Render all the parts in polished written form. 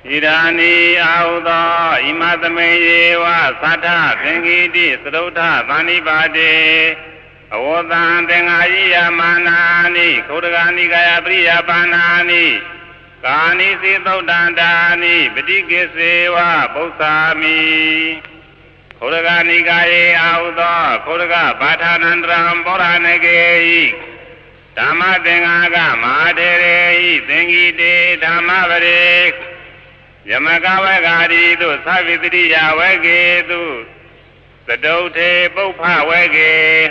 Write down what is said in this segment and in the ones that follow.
Irani Auda Imadameva Sata Vengiti Srota Vanipade Awodan Dengaya Manani Kodagani Gayabriya Banani Kani Sitodandani Bedikeseva Bosami Kodagani Gaya Auda Kodaga Batanandram Boranege Dhamma Dengaga Madere Dengite Dhamavare Yamagawagari to Savitri Yawage to Sadote Bopa Wage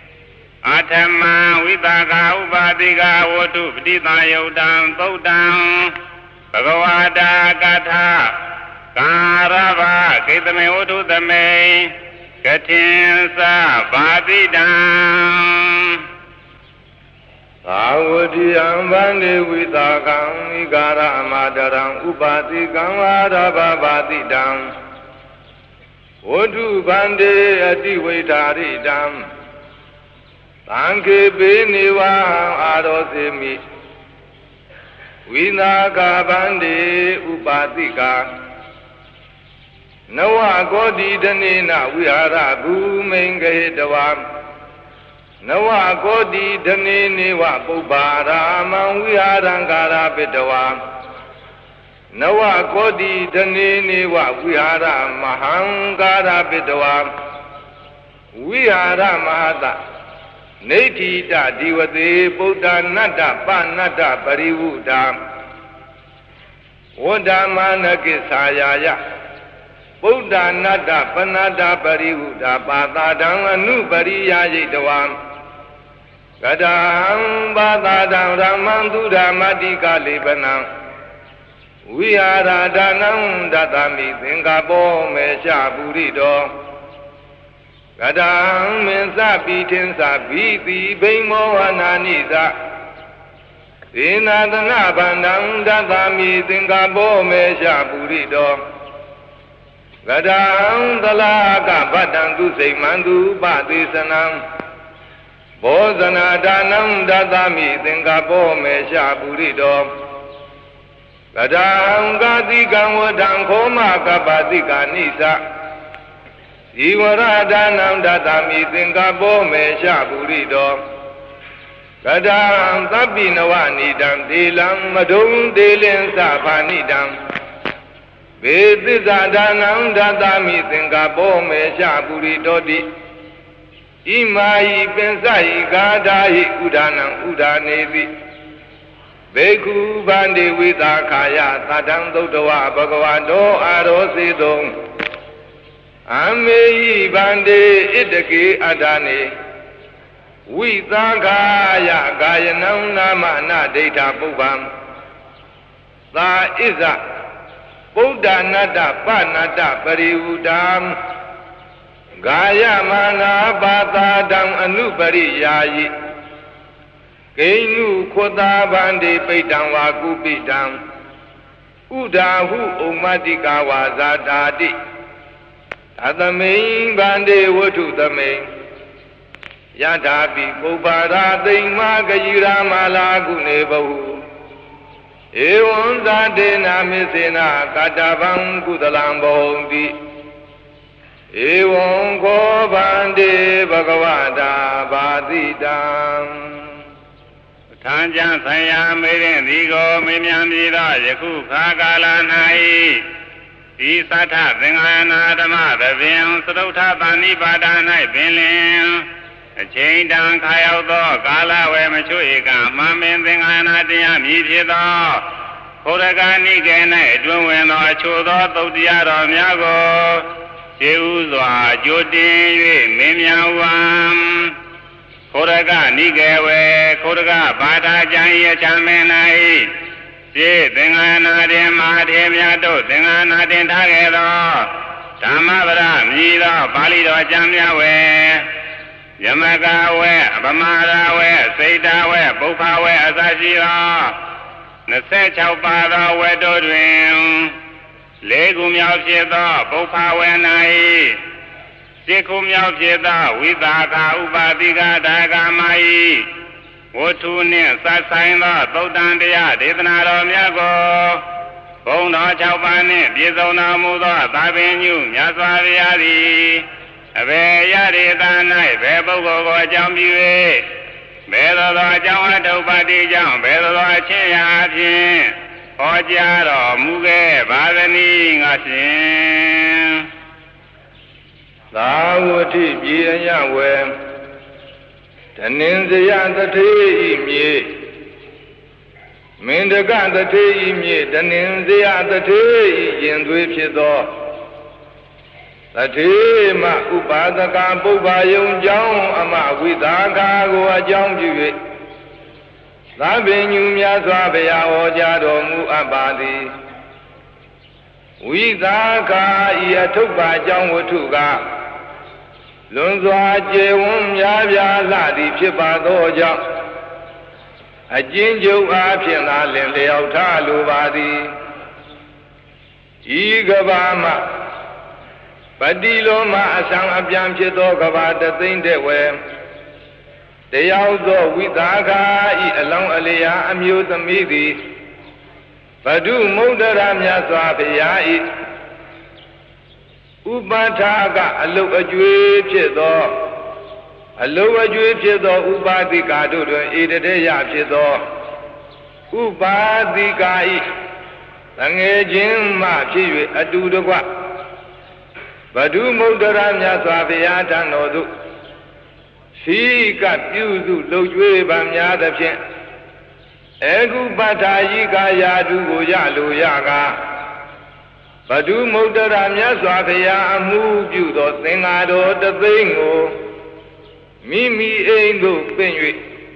Atama Vitaka Ubadiga Wotu Pditayo down, go down Bhagavada Gata Karava Kitame Otu the May Katinsa Badidam Avudi ambande vitakam igara madaram upati kamara babati dam Odu bande ati vetari dam Tanke beniva arosemi Vinaka bande upatika Nawa godi danena vihara bhumenge davam Nawa Godi Dani Wa Bubara Manviharangara Bedawa Nawa Godi Dani Wa Vihara Mahangara Bedawa Vihara Mahata Netita Divade Buddha Nada Panada Parivuda Oda Manaki Sayaya Buddha Nada Panada Parivuda Patadam Anu Pariya Yidawam Gadam Badadam Ramandura Madika Libanam Viharadanam Dadami Singapore Mesha Burido Gadam Mensa Bitinsa Biti Bimohananiza Sinadana Bandam Dadami Singapore Mesha Burido Gadam Dalaka Badam Dusay Mandu Badisanam Bozana Danam Dadami Singapore Mesha Burido Gadam Gadi Gamwadam Koma Kabadika Nisa Ivara Danam Dadami Singapore Mesha Burido Gadam Tabinawani Dam Dilam Madum Dilin Sapanidam Vedisa Danam Dadami Singapore Mesha Burido Imai Pensai Gadai Udanam Udanevi Beku Bandi Vidakaya Tadam Dodoa Bhagavado Arosidom Amei Bandi Idaki Adane Vidakaya Gayanam Namana Data Bubam Tha Iza Buddha Nada Panada Pariudam Gaya mana bata dam anubari yayi Keinu kota bande pedam waku pedam Udahu umadika wazadadi Adamain bande watu damain Yadabi bubara dima gajira malagu nebahu Ewan zade namisena kadabang kudalam bondi Ewan ko bande Bhagavada Badidam Tanjan Saya Mirin Digo Minyamira Yaku Kagala Nai Isata Zingana Dama Davin Srota Bani Badanai Bilin A chain down Kayaudo Gala Wemachuika Mamin Zingana Diami Pido Kodagani Gene Dwino Chudo Todiaro Miago Seuzwa Jodin Mimyawam Kodaga Nigewe Kodaga Bata Jaya Chamenai Se Dengana de Mademyado Dengana de Tagedo Tamavara Mira Balido Jamyawe Yamagawe Abamarawe Seidawe Bopawe Azajira Nase Chaupada Wedodwin Legum Yaucheda, Bopa Wenai, Sikum Yaucheda, Vidaka Ubadiga Dagamai, Wotu ne sasainda Bodandia Devanaro Miago ဘုံတော်6ပါးနှင့်ပြည့်စုံတော်မူသောသာပင်ညုမြတ်စွာဘုရားသည်အဘယ်ရရေသာ၌ဘယ်ပုဂ္ဂိုလ်ကိုအကြောင်းပြု၍ဘယ်သောအကြောင်းအထုတ်ပါတိကြောင့်ဘယ်သောအချင်းရာဖြင့်ဟောကြားတော်မူခဲ့ပါသနည်းငါရှင်သာဝတိပြေအညဝေတနင်္ဇယသထေဤမြေမင်တကသထေဤမြေတနင်္ဇယသထေဤရင်သွေးဖြစ်သောသထေမဥပါဒကပုဗ္ဗယုံကြောင့်အမဝိသာကာကိုအကြောင်းပြု၍သဗ္ဗညုမြတ်စွာဘုရားဟောကြားတော်မူအပ်ပါသည်ဝိသာကာဤအထုပ္ပါကြောင့်ဝတ္ထုကလွန်စွာကျေဝန်းများပြားလှသည်ဖြစ်ပါသောကြောင့်အကျဉ်းချုပ်အားဖြင့်သာလင်လျောက်ထားလိုပါသည်ဤကဘာမပတိလောမအဆံအပြန်ဖြစ်သောကဘာတသိမ့်တဲ့ဝယ်တယောက်သောဝိသာကာဤအလောင်းအလျာအမျိုးသမီးသည်ဘဒုမုဒ္ဒရာမြတ်စွာဘုရားဤဥပထာကအလုတ်အကျွေးဖြစ်သောအလုတ်အကျွေးဖြစ်သောဥပါတိကာတို့တွင်ဧတတေယဖြစ်သောဥပါတိကာဤသငယ်ချင်းမှဖြစ်၍အတူတကွဘဒုမုဒ္ဒရာမြတ်စွာဘုရားထံတော်သို့ရှိကပြုစုလှုပ်ကြွေးပါများသဖြင့်အေကုပတ္ထာယိကာယာတုကိုရလိုရကားဘဒုမုဒ္ဒရာမြတ်စွာဘုရားအမှုပြုသောသင်္ဃာတော်တသိန်းကိုမိမိအိမ်သို့ပင့်၍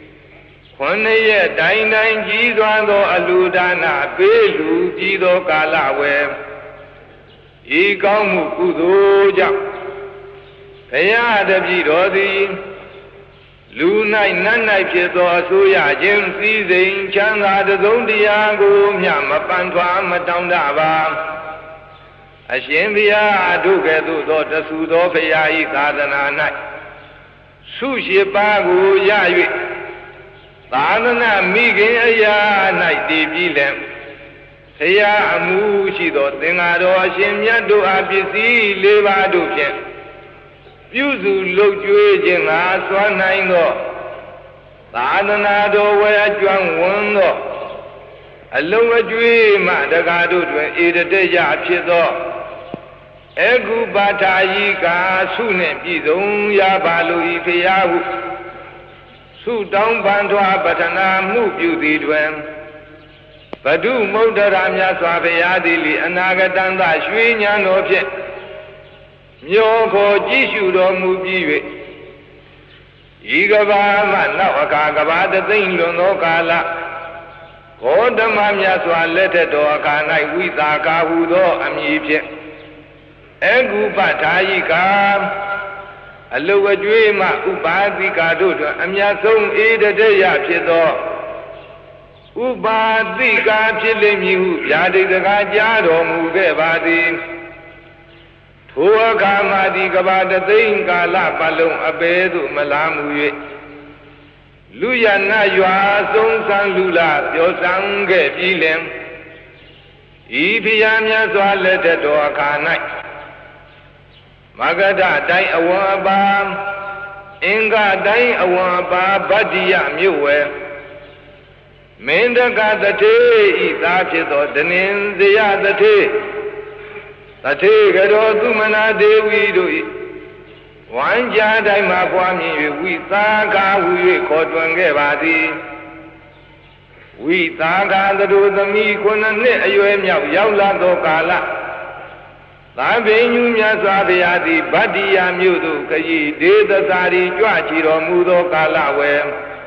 9ရက်တိုင်းတိုင်းကြီးစွာသောအလူဒါနပေးလူကြီးသောကာလဝယ်ဤကောင်းမှုကုသိုလ်ကြောင့်ဘုရားတပည့်တော်သည်လူ၌နတ်၌ဖြစ်သောအစိုးရခြင်းစည်းစိမ်ချမ်းသာတစုံတရားကိုမျှမပန်ထွားမတောင်းတပါအရှင်ဘုရားတို့ကဲ့သို့သောတဆူသောဘုရား၏သာသနာ၌စုရှိပါးကိုရ၍သာသနာမိခင်အရာ၌တည်ပြီးလင်ဘုရားအမှုရှိသောသင်္ဃာတော်အရှင်မြတ်တို့အားပစ္စည်း၄ပါးတို့ဖြင့်ပြုစုလုပ်ကြွေးခြင်းငါစွမ်းနိုင်သောသာသနာတော်ဝယ်အကျွမ်းဝန်းသောအလုံးအကျွေးမှတကားတို့တွင်ဧတတေယဖြစ်သောအေကုပါထာယိကာဆုနှင့်ပြည့်စုံရပါလို၏ဖျားဟုဆုတောင်းပန်ထွားပတနာမှုပြုသည်တွင်ဘဒုမုဒ္ဒရာမြတ်စွာဘုရားသည်လီအနာဂတံသရွှေဉာဏ်တော်ဖြင့်မျောခေါ်ကြည့်ရှုတော်မူပြီး၍ဤကဘာမှနောက်အခါကဘာတသိမ့်လွန်သောကာလဂေါတမမြတ်စွာလက်ထက်တော်အခါ၌ဝိသာကာဟုသောအမည်ဖြင့်အေကုပထာယိကာအလုအကျွေးမှဥပါတိကာတို့တွင်အမြတ်ဆုံးဧတတေယဖြစ်သောဥပါတိကာဖြစ်လိမ့်မည်ဟုဗျာဒိတ်စကားကြားတော်မူခဲ့ပါသည်ထိုအခါမှဒီကဘာတသိမ့်ကာလပတ်လုံးအပေသို့မလာမူ၍လူရနတ်ရွာဆုံးဆန်းလူလာပြောဆန်းခဲ့ပြီးလင်ဤဖျားမြတ်စွာလက်ထက်တော်အခါ၌မဂဓတိုင်းအဝံအပါအင်္ဂတိုင်းအဝံအပါဗတ္တိယမြို့ဝယ်မင်းတကသထေဤသားဖြစ်သောဒနင်ဇယသထေသထေကတော်သုမနာဒေဝီတို့၏ဝမ်းကြားတိုင်းမှာပွားမြင်၍ဝိသာကာဟူ၍ခေါ်တွင်ခဲ့ပါသည်ဝိသာကာတို့သမီး9နှစ်အရွယ်မြောက်ရောက်လာသောကာလသာဘိညုမြတ်စွာဘုရားသည်ဗတ္တိယမြို့သို့ခရီးဒေသစာရီကြွချီတော်မူသောကာလဝယ်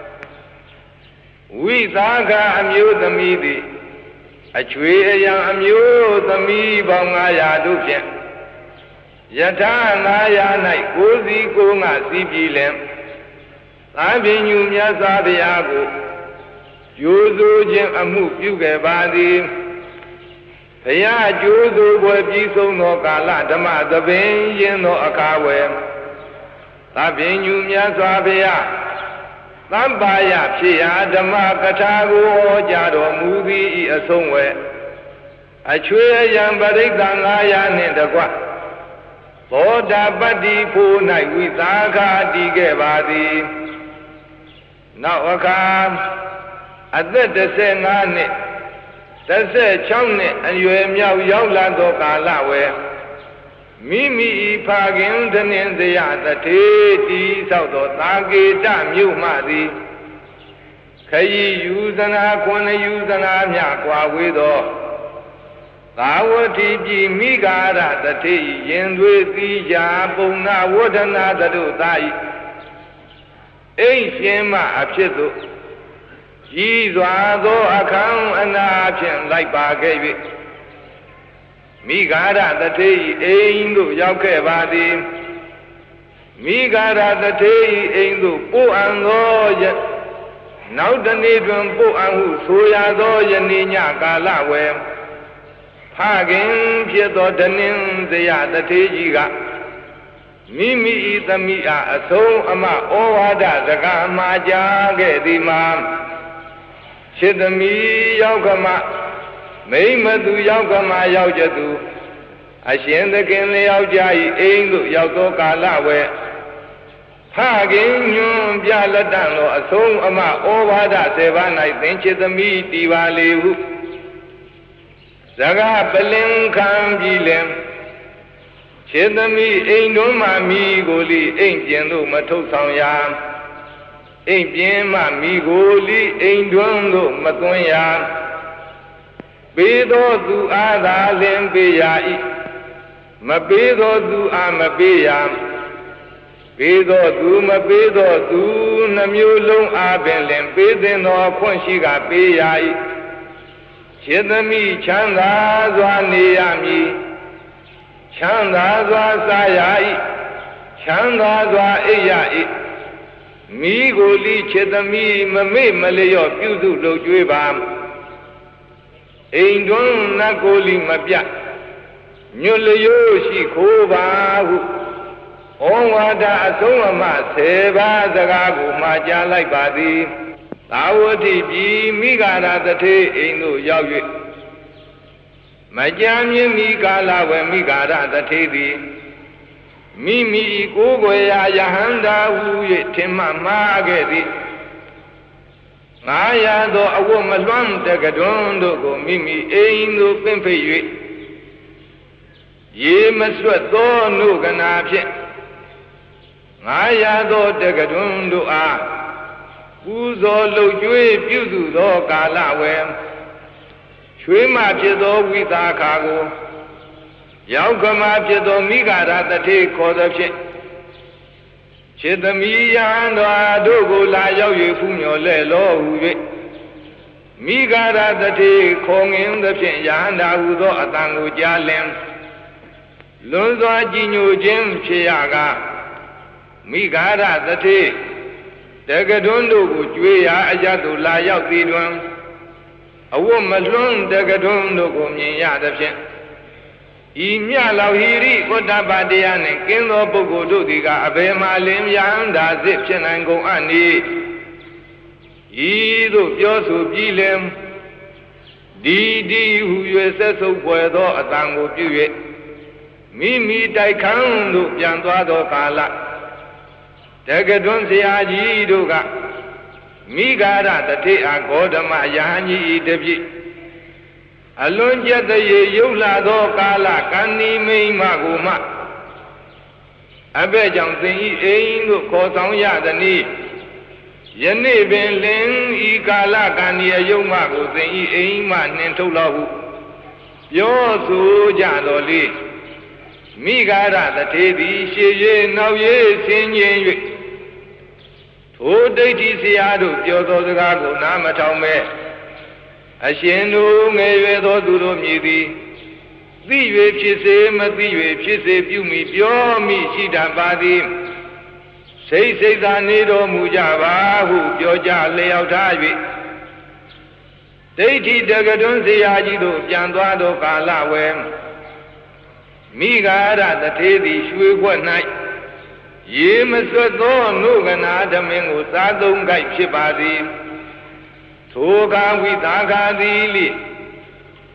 ဝိသာကာအမျိုးသမီးသည်အချွေအယံအမျိုးသမီးပေါင်း900တို့ဖြင့်ယထာ900၌ကိုးစီကိုးငါစီးပြီးလင်သာဘိညုမြတ်စွာဘုရားကိုကျိုးစိုးခြင်းအမှုပြုခဲ့ပါသည်ဘုရားကျိုးစိုးပွဲပြီးဆုံးသောကာလဓမ္မသဘင်ရင်းသောအခါဝယ်သာဘိညုမြတ်စွာဘုရားသဗ္ဗယဖြစ်ရာဓမ္မကထာကိုဟောကြားတော်မူသည်ဤအဆုံးဝယ်အချွေအယံပရိသ900နှင့်တကွသောတာပတ္တိဖို့၌ဝိသခာတည်ခဲ့ပါသည်နောက်အခါအသက်15နှစ်16နှစ်အရွယ်မြောက်ရောက်လာသောကာလဝယ်မိမိဖခင်တနင်္ဇယတထေတီသောသောသာကေတမြို့မှသည်ခရီးယူဇနာ9ယူဇနာမြကွာဝေးသောသာဝတိပြည်မိဂါရတထေရင်သွေးသီးရာပုံနာဝဒနာတို့သာ၏အိမ်ရှင်မအဖြစ်သို့ကြီးစွာသောအခမ်းအနားဖြင့်လိုက်ပါခဲ့၍မိဂါရတထေအိမ်သို့ရောက်ခဲ့ပါသည်မိဂါရတထေအိမ်သို့ပို့အပ်သောနောက်တနေ့တွင်ပို့အပ်ဟုဆိုရသောယနေ့ညကာလဝယ်ဖခင်ဖြစ်သောတနင်္ဇယတထေကြီးကမိမိသမီးအားအဆုံးအမဩဝါဒစကားမှာကြားခဲ့သည်မှာချစ်သမီးယောက်ကမမိမသူယောက်ကမယောက်ျသူအရှင်သခင်လျောက်ကြ၏အိမ်သို့ရောက်သောကာလဝယ်ဖခင်ညွန်ပြလက်တန်သောအဆုံးအမဩဝါဒ7ပါး၌သင်ချစ်သမီးတည်ပါလေဟုစကားပလင်ခံပြီးလင်ချစ်သမီးအိမ်တွင်မှမိကိုလီအိမ်ပြင်သို့မထုတ်ဆောင်ရအိမ်ပြင်မှမိကိုလီအိမ်တွင်သို့မသွင်းရပေးသောသူအားသာလင်ပေးရ၏မပေးသောသူအားမပေးရပေးသောသူမပေးသောသူနှမျိုးလုံးအားပင်လင်ပေးသင့်သောခွင့်ရှိကပေးရ၏ချစ်သမီးချမ်းသာစွာနေရမည်ချမ်းသာစွာစားရ၏ချမ်းသာစွာအိပ်ရ၏မိကိုလီချစ်သမီးမမေ့မလျော့ပြုစုလုပ်ကြွေးပါအိမ်တွင်နတ်ကိုလီမပြညွတ်လျိုးရှိခိုးပါဟုဩဝါဒအဆုံးအမ10ပါးစကားကိုမှာကြားလိုက်ပါသည်သာဝတိပြည်မိဂါရတထေအိမ်သို့ရောက်၍မကြာမြင့်မီကာလဝယ်မိဂါရတထေသည်မိမိကိုယ်ွယ်ရာယဟန္တာဟု၍ထင်မှမှားခဲ့သည်900သောအဝတ်မလွှမ်းတကတွန်းတို့ကိုမိမိအိမ်သို့ပင့်ဖိတ်၍ရေမဆွတ်သောနုကနာဖြင့်900သောတကတွန်းတို့အားပူဇော်လှုပ်ကြွေးပြုစုသောကာလဝယ်ချွေးမဖြစ်သောဝိသခာကိုယောက်ကမဖြစ်သောမိဂါရတထေခေါ်သောဖြင့်ချစ်သမီးယဟန်တော်တို့ကိုလာရောက်၍ဖူးမြော်လဲလောဟု၍မိဂါရတထေခေါ်ငင်သဖြင့်ယဟန္တာဟုသောအတန်ကိုကြားလင်လွန်စွာကြည်ညိုခြင်းဖြစ်ရကမိဂါရတထေတကတွန်းတို့ကိုကြွေးရာအရသို့လာရောက်သည်တွင်အဝတ်မလွန်းတကတွန်းတို့ကိုမြင်ရသဖြင့်ဤမြလောက်ဟိရိဥဒ္ဓပါတရားနှင့်ကင်းသောပုဂ္ဂိုလ်တို့သည်ကအဘယ်မှလင်းရန်သာစစ်ဖြစ်နိုင်ကုန်အပ်နည်းဤသို့ပြောဆိုပြီးလင်ဒီဟု၍ဆက်ဆုပ်ပွယ်သောအတန်ကိုပြု၍မိမိတိုက်ခန်းသို့ပြန်သွားသောကာလတကတွန်းဆရာကြီးတို့ကမိဂါရတထေအားဂေါတမယဟန်ကြီးဤတပြည့်အလွန်ကျက်တဲ့ရုပ်လာသောကာလကန္နီမိမကိုမှအဘဲ့ကြောင့်သင်ဤအိမ်သို့ခေါ်ဆောင်ရသည်။ယနေ့ပင်လင်ဤကာလကန္နီအယုံမကိုသင်ဤအိမ်မှနှင်ထုတ်လောဟုပြောဆိုကြတော်လေမိဂါရတထေသည်ရှေ့၍နောက်၍ဆင်းခြင်း၍ထိုဒိဋ္ဌိဆရာတို့ပြောသောစကားကိုနားမထောင်မဲ့အရှင်တို့ငယ်ရွယ်သောသူတို့မြည်သည်သိ၍ဖြစ်စေမသိ၍ဖြစ်စေပြုမိပြောမိရှိတတ်ပါသည်စိတ်စိတ်သာနေတော်မူကြပါဟုပြောကြလျောက်ထား၍ဒိဋ္ဌိတကတွန်းဆရာကြီးတို့ပြန်သွားသောကာလဝယ်မိဂါရတထေသည်ရွှေခွက်၌ရေမစွတ်သောနုကနာဓမင်းကိုစားသုံးကြိုက်ဖြစ်ပါသည်ထိုကဝိသခာသည်လိ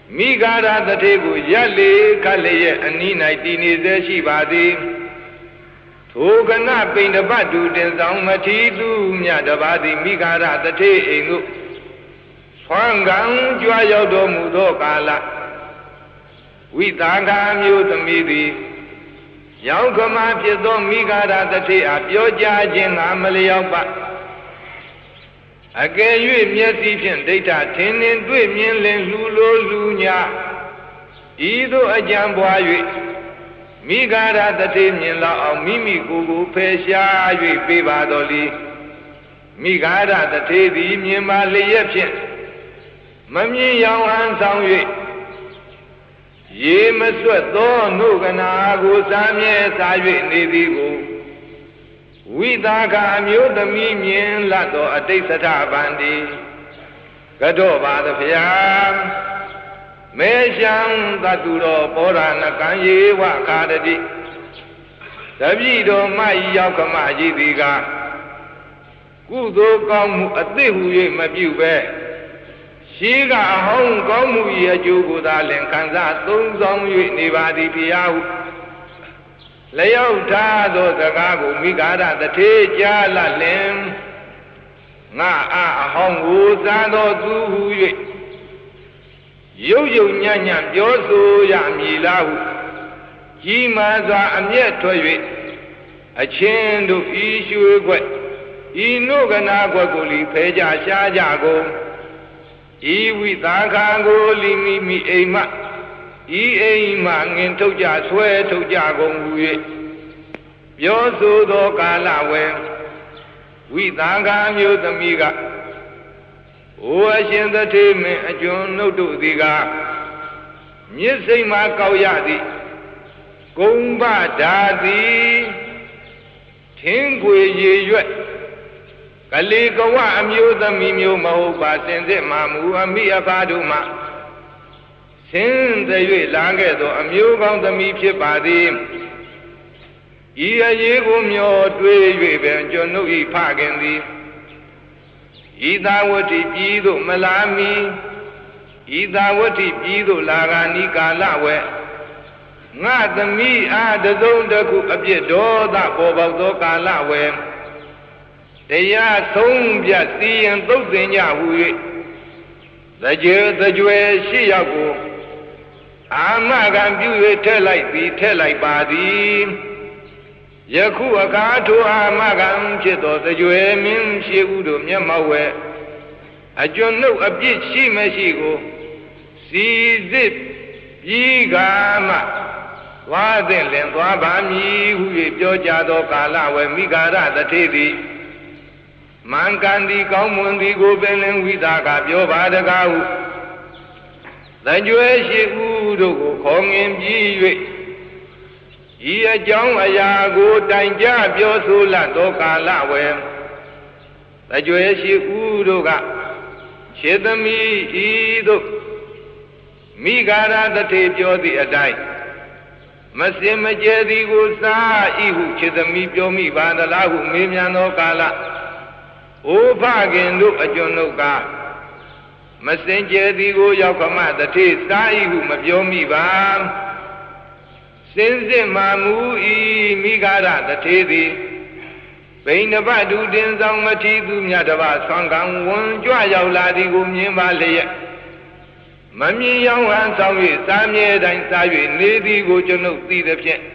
မိဂါရတထေကိုရက်လေခတ်လျက်အနီး၌တည်နေစေရှိပါသည်ထိုကနပိဏ္ဍပတ်တူတင်ဆောင်မထီသူမြတ်တပါးသည်မိဂါရတထေအိမ်သို့ဆွမ်းကံကြွားရောက်တော်မူသောကာလဝိသကာမျိုးသမီးသည်ရောက်ခမဖြစ်သောမိဂါရတထေအားပြောကြားခြင်းငါမလျောက်ပါအကယ်၍မျက်စိဖြင့်ဒိဋ္ဌထင်နှင်တွေ့မြင်လင်လူလိုလူညာဤသို့အကြံပွား၍မိဂါရတထေမြင်လောက်အောင်မိမိကိုယ်ကိုဖယ်ရှား၍ပေးပါတော်လီမိဂါရတထေသည်မြင်ပါလျက်ဖြင့်မမြင်ရောင်ဟန်ဆောင်၍ရေမဆွတ်သောနုကနာကိုစားမြဲစား၍နေသည်ကိုဝိသကာမျိုးသမီးမြင်လတ်သောအတိတ်သထဗန္တိကတော့ပါသဗျာမေရှံသတ္တုတော်ပောရဏကံယေဝခာတတိတပိတော်မဤရောက်ခမကြီးသည်ကကုသိုလ်ကောင်းမှုအသစ်ဟူ၍မပြုပဲရှိကအဟောင်းကောင်းမှု၏အကျိုးကိုသာလင်ခံစားသုံးဆောင်၍နေပါသည်ဖျားဟုလျောက်ထားသောစကားကိုမိဂါရတထေကြားလလင်ငါအဟောင်းကိုစားသောသူဟု၍ရုပ်ရုပ်ညံ့ညံ့ပြောဆိုရမည်လားဟုကြီးမားစွာအမျက်ထွက်၍အချင်းတို့ဤရွှေခွက်ဤနုကနာခွက်ကိုလီဖဲကြရှားကြကုန်ဤဝိသကာကိုလီမိမိအိမ်မှဤအိမ်မှငင်ထုတ်ကြဆွဲထုတ်ကြကုန်ဟူ၍ပြောဆိုသောကာလဝေဝိသကာမျိုးသမီးကအိုအရှင်သထေမင်းအကျွန်ုပ်တို့သည်ကမြစ်စိမ်မှကောက်ရသည်ကုံပဓာသည်ထင်းခွေရေရွက်ကလေးကဝအမျိုးသမီးမျိုးမဟုတ်ပါစင်စစ်မှမူအမိအဖာတို့မှဆင်းသည်၍လာခဲ့သောအမျိုးကောင်းသမီးဖြစ်ပါသည်ဤအရေးကိုမျှော်တွေး၍ပင်ကျွန်ုပ်၏ဖခင်သည်ဤသာဝတိပြည်သို့မလာမီဤသာဝတိပြည်သို့လာဂာနိကာလဝဲငါသမီးအားတစုံတစ်ခုအပြစ်ဒေါသပေါ်ပေါက်သောကာလဝဲတရားဆုံးပြစီရင်သုတ်သင်ကြဟူ၍သကြွယ်ရှိရောက်ကိုအာမခံပြု၍ထက်လိုက်သည်ထက်လိုက်ပါသည်ယခုအခါထိုအာမခံဖြစ်သောသကြွယ်မင်းရှိဟုတို့မျက်မှောက်ဝဲအကျွန်ုပ်အပြစ်ရှိမရှိကိုစီစစ်ပြီးကမှသွားသင့်လင်သွားပါမည်ဟု၍ပြောကြသောကာလဝဲမိဂါရတထေသည်မင်္ကန်ဒီကောင်းမွန်သည်ကိုပင်လင်ဝိသကာပြောပါတကားဟုသကြွယ်ရှိဟုတို့ကိုခေါ်ငင်ပြီး၍ဤအကြောင်းအရာကိုတိုင်ကြပြောဆိုလတ်သောကာလဝဲသကြွယ်ရှိဟုတို့ကခြေသမီးဤသို့မိဂါရတထေပြောသည့်အတိုင်းမစင်မကျဲသည်ကိုစားဤဟုခြေသမီးပြောမိပါသလားဟုမေးမြန်းသောကာလအိုဖခင်တို့အကျွန်ုပ်ကမစင်ကြယ်သည်ကိုရောက်ခမတထေစားဤဟုမပြောမိပါစင်စစ်မှမူဤမိဂါရတထေသည်ဘိဏဘတုတင်ဆောင်မထီသူမြတ်တပါဆွမ်းကံဝန်ကြွရောက်လာသည်ကိုမြင်ပါလျက်မမြင်ရောင်ဟန်ဆောင်၍စားမြဲတိုင်းစား၍နေသည်ကိုကျွန်ုပ်သိသဖြင့်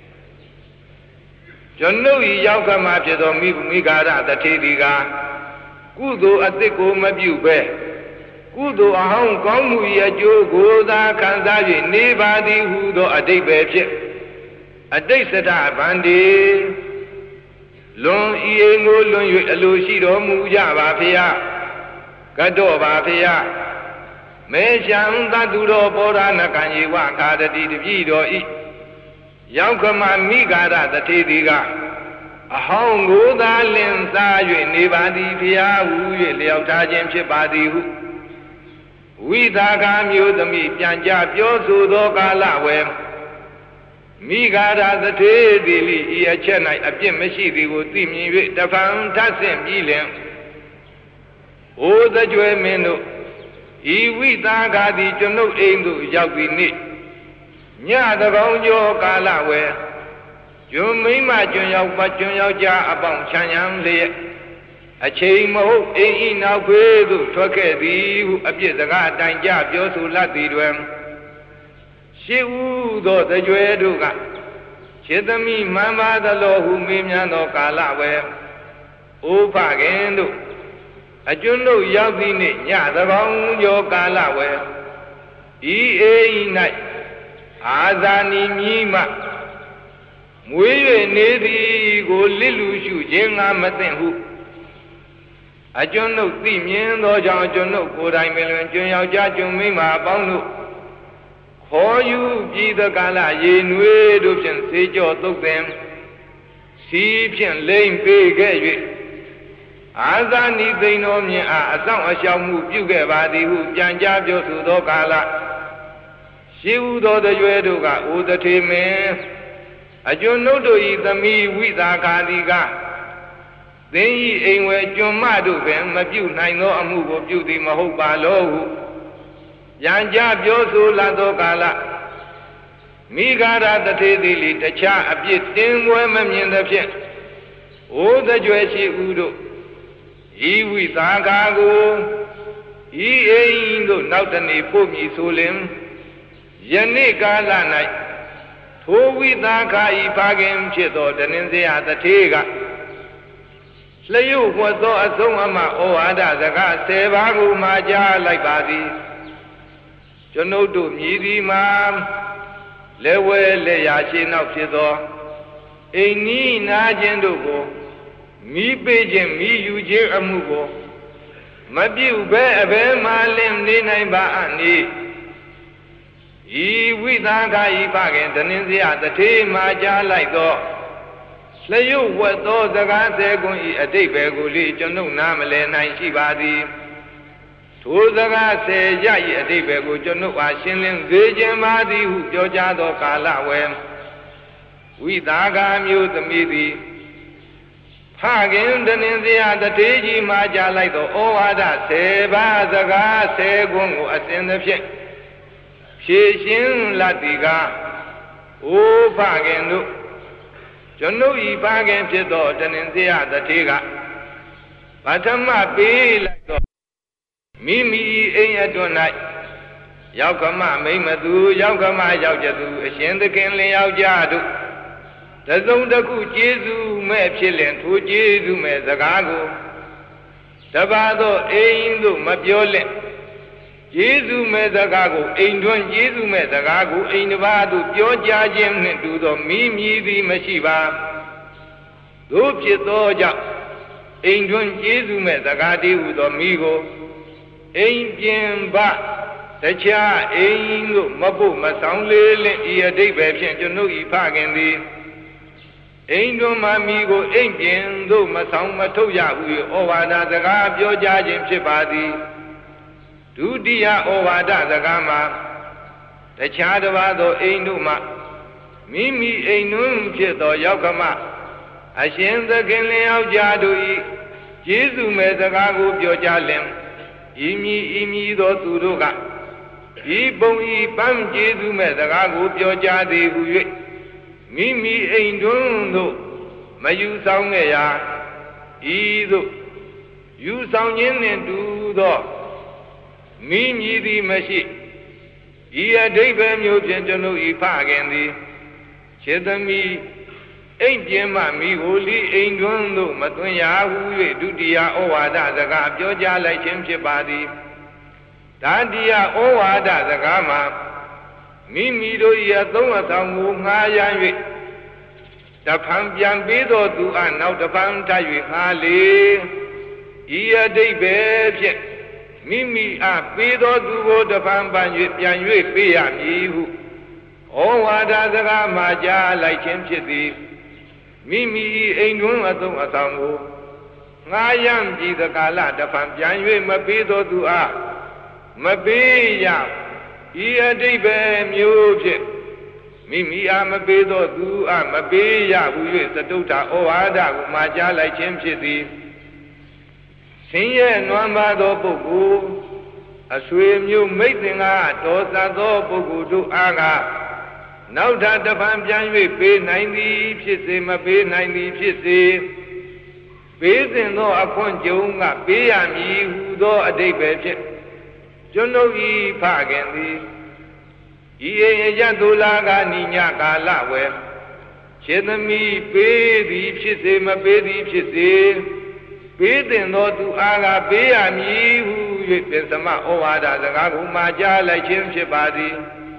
ကျွန်ုပ်၏ရောက်ခမဖြစ်သောမိဂါရတထေသည်ကကုသိုလ်အသစ်ကိုမပြုဘဲကုသိုလ်အဟောင်းကောင်းမှု၏အကျိုးကိုသာခံစား၍နေပါသည်ဟုသောအတိတ်ပဲဖြစ်အတိတ်စထဗန္တိလွန်ဤအိမ်ကိုလွန်၍အလိုရှိတော်မူကြပါဖျားကတော့ပါဖျားမေရှံသတ္တုတော်ပောရဏကံယေဝခာတတိတပိတော်ဤရောက်ခမမိဂါရတထေသည်ကအဟောင်းကိုသာလင်စား၍နေပါသည်ဖျားဟု၍လျောက်ထားခြင်းဖြစ်ပါသည်ဟုဝိသကာမျိုးသမီးပြန်ကြပြောဆိုသောကာလဝဲမိဂါရတထေသည်လိဤအချက်၌အပြစ်မရှိသည်ကိုသိမြင်၍တဖန်ထဆင့်ပြီးလင်အိုသကြွယ်မင်းတို့ဤဤဝိသကာသည်ကျွန်ုပ်အိမ်သို့ရောက်သည်နေ့ညသကောင်ကျော်ကာလဝယ်ကျွန်မိမကျွန်ယောက်ပါကျွန်ယောက်ျားအပေါင်းချမ်းရံလျက်အချိန်မဟုတ်အိမ်ဤနောက်ဖေးသို့ထွက်ခဲ့သည်ဟုအပြစ်စကားတိုင်ကြပြောဆိုလတ်သည်တွင်ရှိဦးသောတကြွယ်တို့ကခြေသမီးမှန်ပါသလိုဟုမေးမြန်းသောကာလဝယ်အိုးဖခင်တို့အကျွန်ုပ်ရောက်သည့်နေ့ညသဘောင်ကျော်ကာလဝယ်ဤအိမ်၌အာဇာနီမြီးမှမွေး၍နေသည်ကိုလစ်လူရှုခြင်းငါမသိဟုအကျွန်ုပ်သိမြင်သောကြောင့်အကျွန်ုပ်ကိုယ်တိုင်ပင်လွင်ကျွန်ယောက်ျားကျွန်မိန်းမအပေါင်းတို့ခေါ်ယူပြီးသောကာလရေနွေးတို့ဖြင့်စေကြောသုတ်သင်စီဖြင့်လိမ့်ပေးခဲ့၍အာဇာနီသိန်တော်မြင်အားအဆောင်အရှောင်မှုပြုခဲ့ပါသည်ဟုပြန်ကြားပြောဆိုသောကာလရှိဟုသောတရွယ်တို့ကအိုတထေမင်းအကျွန်ုပ်တို့၏သမီးဝိသကာတိကသင်၏အိမ်ဝယ်ကျွန်မတို့ပင်မပြုနိုင်သောအမှုကိုပြုသည်မဟုတ်ပါလောဟုရန်ကြပြောဆိုလာသောကာလမိဂါရတထေသည်လီတခြားအပြစ်တင်ပွဲမမြင်သဖြင့်အိုတကြွယ်ရှိဦးတို့ဤဝိသကာကိုဤအိမ်တို့နောက်တနေ့ပို့မည်ဆိုလင်ယနေ့ကာလ၌ထိုဝိသကာဤဖခင်ဖြစ်သောတနင်္ဇယတထေကလျှို့ဝတ်သောအဆုံးအမဩဝါဒစကား10ပါးကိုမှာကြားလိုက်ပါသည်ကျွန်ုပ်တို့မြည်သည်မှာလက်ဝဲလက်ရာရှိနောက်ဖြစ်သောအိမ်နီးနာခြင်းတို့ကိုမိပေးခြင်းမိယူခြင်းအမှုကိုမပြုဘဲအဘဲမှလင်းနေနိုင်ပါအနိဤဝိသကာဤဖခင်တနင်္ဇယတထေမှာကြားလိုက်သောလျှို့ဝတ်သောစကား10ခုဤအတိတ်ပဲကိုလေကျွန်ုပ်နားမလည်နိုင်ရှိပါသည်ထိုစကား10ရ၏အတိတ်ပဲကိုကျွန်ုပ်အားရှင်းလင်းစေခြင်းပါသည်ဟုပြောကြားသောကာလဝယ်ဝိသကာမျိုးသမီးသည်ဖခင်တနင်္ဇယတထေကြီးမှာကြားလိုက်သောဩဝါဒ10ပါးစကား10ခုကိုအစဉ်သဖြင့်ဖြည့်ရှင်းလတ်သည်ကအိုဖခင်တို့ကျွန်ုပ်ဤဖခင်ဖြစ်သောတနင်္ဇယတထေကပထမပေးလိုက်သောမိမိအိမ်အတွန်း၌ယောက်ကမမိမသူယောက်ကမယောက်ျသူအရှင်သခင်လင်ယောက်ျားတို့တစုံတစ်ခုကျေးဇူးမဲ့ဖြစ်လင်ထိုကျေးဇူးမဲ့စကားကိုတပါသောအိမ်သို့မပြောလင့်ကျေးဇူးမဲ့စကားကိုအိမ်တွင်ကျေးဇူးမဲ့စကားကိုအိမ်တစ်ပါးသို့ပြောကြားခြင်းနှင့်တူသောမိမိသည်မရှိပါတို့ဖြစ်သောကြောင့်အိမ်တွင်ကျေးဇူးမဲ့စကားတည်းဟူသောမိကိုအိမ်ပြင်ပတခြားအိမ်သို့မပုတ်မဆောင်လေလင့်ဤအတိတ်ပဲဖြင့်ကျွန်ုပ်ဤဖခင်သည်အိမ်တွင်မှမိကိုအိမ်ပြင်သို့မဆောင်မထုတ်ရဟု၏ဩဝါဒစကားပြောကြားခြင်းဖြစ်ပါသည်ဒုတိယဩဝါဒစကားမှာတခြားတစ်ပါးသောအိမ်တို့မှမိမိအိမ်တွင်ဖြစ်သောယောက်ကမအရှင်သခင်လင်ယောက်ျားတို့၏ကျေးဇူးမဲ့စကားကိုပြောကြားလင်ဤမည်သောသူတို့ကဤပုံဤပန်းကျေးဇူးမဲ့စကားကိုပြောကြားသည်ဟု၍မိမိအိမ်တွင်သို့မယူဆောင်ခဲ့ရာဤသို့ယူဆောင်ခြင်းနှင့်တူသောမိမည်သည်မရှိဤအဓိပ္ပာယ်မျိုးဖြင့်ကျွန်ုပ်ဤဖခင်သည်ခြေသမီးအိမ်ပြင်မှမိကိုလီအိမ်တွင်သို့မသွင်းရဟု၍ဒုတိယဩဝါဒစကားပြောကြားလိုက်ခြင်းဖြစ်ပါသည်တတိယဩဝါဒစကားမှာမိမိတို့၏အသုံးအဆောင်ကိုငှားရန်၍တဖန်ပြန်ပေးသောသူအားနောက်တဖန်ထပ်၍ငှားလေဤအဓိပ္ပာယ်ဖြင့်မိမိအားပေးသောသူကိုတဖန်ပန်၍ပြန်၍ပေးရမည်ဟုဩဝါဒစကားမှာကြားလိုက်ခြင်းဖြစ်သည်မိမိအိမ်တွင်အသုံးအဆောင်ကိုငှားရန်ပြီးသကာလတဖန်ပြန်၍မပေးသောသူအားမပေးရဤအဓိပ္ပာယ်မျိုးဖြင့်မိမိအားမပေးသောသူအားမပေးရဟု၍သတုဋ္ဌဩဝါဒကိုမှာကြားလိုက်ခြင်းဖြစ်သည်ဆင်းရဲနွမ်းပါသောပုဂ္ဂိုလ်အဆွေမျိုးမိတ်သင်္ကာတော်သသောပုဂ္ဂိုလ်တို့အားကနောက်ထပ်တစ်ဖန်ပြန်၍ပေးနိုင်သည်ဖြစ်စေမပေးနိုင်သည်ဖြစ်စေပေးစဉ်သောအခွင့်ကြုံကပေးရမည်ဟူသောအဓိပ္ပာယ်ဖြင့်ကျွန်ုပ်ဤဖခင်သည်ဤအိမ်ရတုလာကနိညကာလဝေခြေသမီးပေးသည်ဖြစ်စေမပေးသည်ဖြစ်စေပေးတင်သောသူအားကပေးရမည်ဟု၍ပင်သမဩဝါဒစကားကိုမှာကြားလိုက်ခြင်းဖြစ်ပါသည်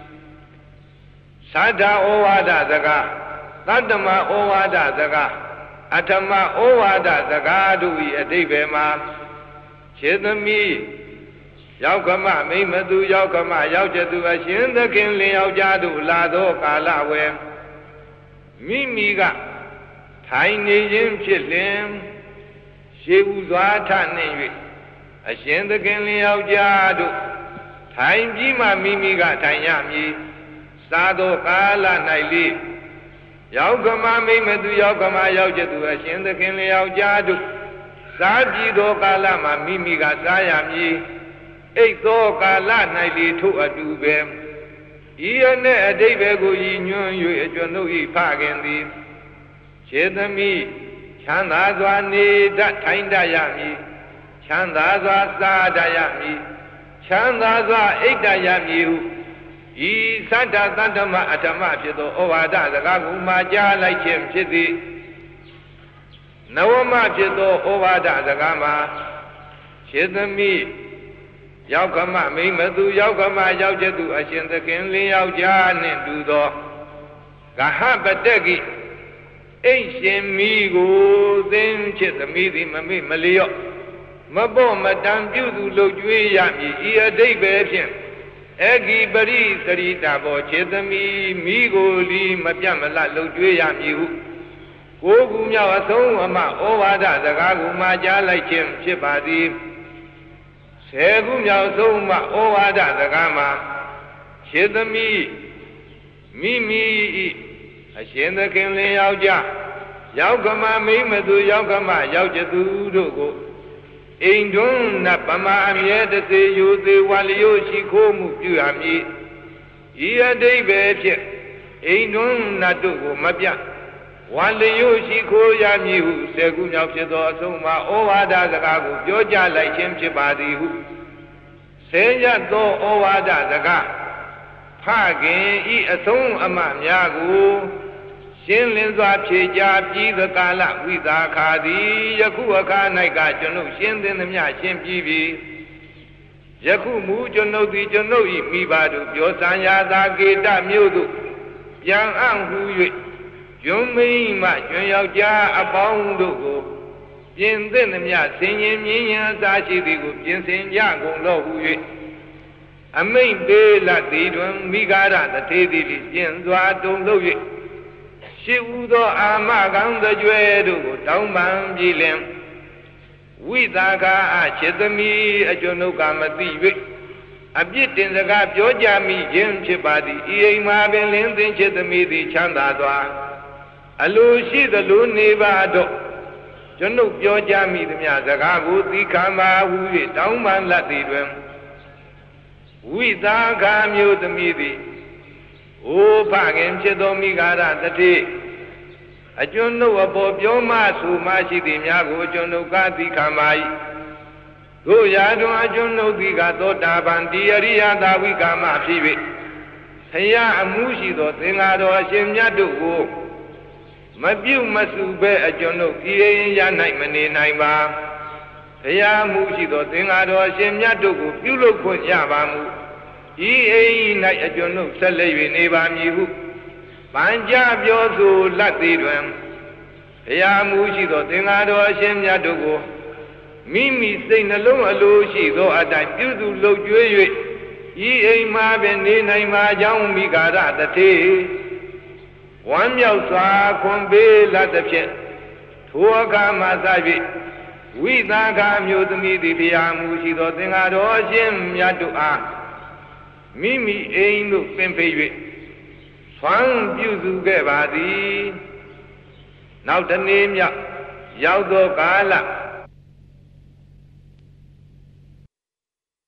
သတ္တဩဝါဒစကားသတ္တမဩဝါဒစကားအထမဩဝါဒစကားတို့၏အဓိပ္ပာယ်မှာခြေသမီးယောက်ကမမိမသူယောက်ကမယောက်ျသူအရှင်သခင်လင်ယောက်ျားတို့လာသောကာလဝယ်မိမိကထိုင်နေခြင်းဖြစ်လင်ရှေးဥစွာထနှင့်၍အရှင်သခင်လင်ယောက်ျားတို့ထိုင်ပြီးမှမိမိကထိုင်ရမည်စားသောကာလ၌လေယောက်ကမမိမသူယောက်ကမယောက်ျသူအရှင်သခင်လင်ယောက်ျားတို့စားပြီးသောကာလမှာမိမိကစားရမည်အိတ်သောကာလ၌လေထို့အတူပဲဤအ내အဓိပ္ပာယ်ကိုရည်ညွှန်း၍အကျွန်ုပ်၏ဖခင်သည်ခြေသမီးချမ်းသာစွာနေတတ်ထိုင်တတ်ရမည်ချမ်းသာစွာစားတတ်ရမည်ချမ်းသာစွာအိတ်တတ်ရမည်ဟုဤသတ္တသတ္တမအထမဖြစ်သောဩဝါဒစကားကိုမှာကြားလိုက်ခြင်းဖြစ်သည်နဝမဖြစ်သောဩဝါဒစကားမှာခြေသမီးယောက်ကမမိမသူယောက်ကမယောက်ျသူအရှင်သခင်လင်ယောက်ျားနှင့်တူသောဂဟပတ္တကိအိမ်ရှင်မိကိုသင်ချစ်သမီးသည်မမေ့မလျော့မပေါ့မတန်ပြုသူလှုပ်ကြွေးရမည်ဤအဓိပ္ပာယ်ဖြင့်အဂိပရိသရိတာဘောခြေသမီးမိကိုလီမပြတ်မလတ်လှုပ်ကြွေးရမည်ဟုကိုးခုမြောက်အဆုံးအမဩဝါဒစကားကိုမှာကြားလိုက်ခြင်းဖြစ်ပါသည်ဆယ်ခုမြောက်ဆုံးမှဩဝါဒစကားမှာခြေသမီးမိမိ၏အရှင်သခင်လင်ယောက်ျားယောက်ကမမိမသူယောက်ကမယောက်ျသူတို့ကိုအိမ်တွန်းနတ်ပမာအမြဲတစေယူသေးဝါလျိုရှိခိုးမှုပြုရမည်ဤအဓိပ္ပာယ်ဖြင့်အိမ်တွန်းနတ်တို့ကိုမပြဝါလျိုရှိခိုးရမည်ဟုဆယ်ခုမြောက်ဖြစ်သောအဆုံးမှာဩဝါဒစကားကိုပြောကြားလိုက်ခြင်းဖြစ်ပါသည်ဟုဆယ်ရသောဩဝါဒစကားဖခင်ဤအဆုံးအမများကိုရှင်းလင်းစွာဖြေကြားပြီးသကာလဝိသာခာသည်ယခုအခါ၌ကကျွန်ုပ်ရှင်းသင်သမျှရှင်းပြီးပြီယခုမူကျွန်ုပ်သည်ကျွန်ုပ်၏မိဘတို့ပြောစံရာသာကေတမြို့သို့ပြန်အံ့ဟု၍ကျွန်းမိန်မှကျွန်းယောက်ျားအပေါင်းတို့ကိုပြင်သင့်သမျှဆင်ရင်မြင်းရန်စားရှိသည်ကိုပြင်ဆင်ကြကုန်လောဟု၍အမိန့်ပေးလသည်တွင်မိဂါရတထေသည်ပြင်စွာတုံလို့၍ရှိဥသောအာမကံတကြွယ်တို့ကိုတောင်းပန်ပြီးလင်ဝိသကာအခြေသမီးအကျွန်ုပ်ကမသိ၍အပြစ်တင်စကားပြောကြမိခြင်းဖြစ်ပါသည်ဤအိမ်မှာပင်လင်းသင်ခြေသမီးသည်ချမ်းသာစွာအလိုရှိသလိုနေပါတော့ကျွန်ုပ်ပြောကြမိသမျှစကားကိုသီခံပါဟု၍တောင်းပန်လတ်သည်တွင်ဝိသကာမျိုးသမီးသည်အိုဖခင်ဖြစ်သောမိဂါရတတိအကျွန်ုပ်အပေါ်ပြောမဆိုမရှိသည်များကိုအကျွန်ုပ်ကသီခံပါ၏တို့ရာတွင်အကျွန်ုပ်သည်ကသောတာပန်ဒီအရိယသာဝိကာမဖြစ်၍ဆရာအမှုရှိသောသင်္ဃာတော်အရှင်မြတ်တို့ကိုမပြုတ်မစုပဲအကျွန်ုပ်ဤရင်ရ၌မနေနိုင်ပါဆရာမှုရှိသောသင်္ဃာတော်အရှင်မြတ်တို့ကိုပြုလုပ်ခွင့်ရပါမူဤအိမ်၌အကျွန်ုပ်ဆက်လက်၍နေပါမည်ဟုပန်ကြပြောဆိုလတ်သည်တွင်ဆရာမှုရှိသောသင်္ဃာတော်အရှင်မြတ်တို့ကိုမိမိစိတ်နှလုံးအလိုရှိသောအတိုင်းပြုစုလုပ်ကြွေး၍ဤအိမ်မှာပင်နေနိုင်ပါကြောင်းမိဂါရတထေဝမ်းမြောက်စွာခွန်ပေးလတ်သဖြင့်ထိုအခါမှစ၍ဝိသကာမျိုးသမီးသည်ဗျာမှုရှိသောသင်္ဃာတော်အရှင်မြတ်တို့အားမိမိအိမ်သို့ပင်ဖိတ်၍ဆွမ်းပြုစုခဲ့ပါသည်နောက်တနေ့မြောက်ရောက်သောကာလ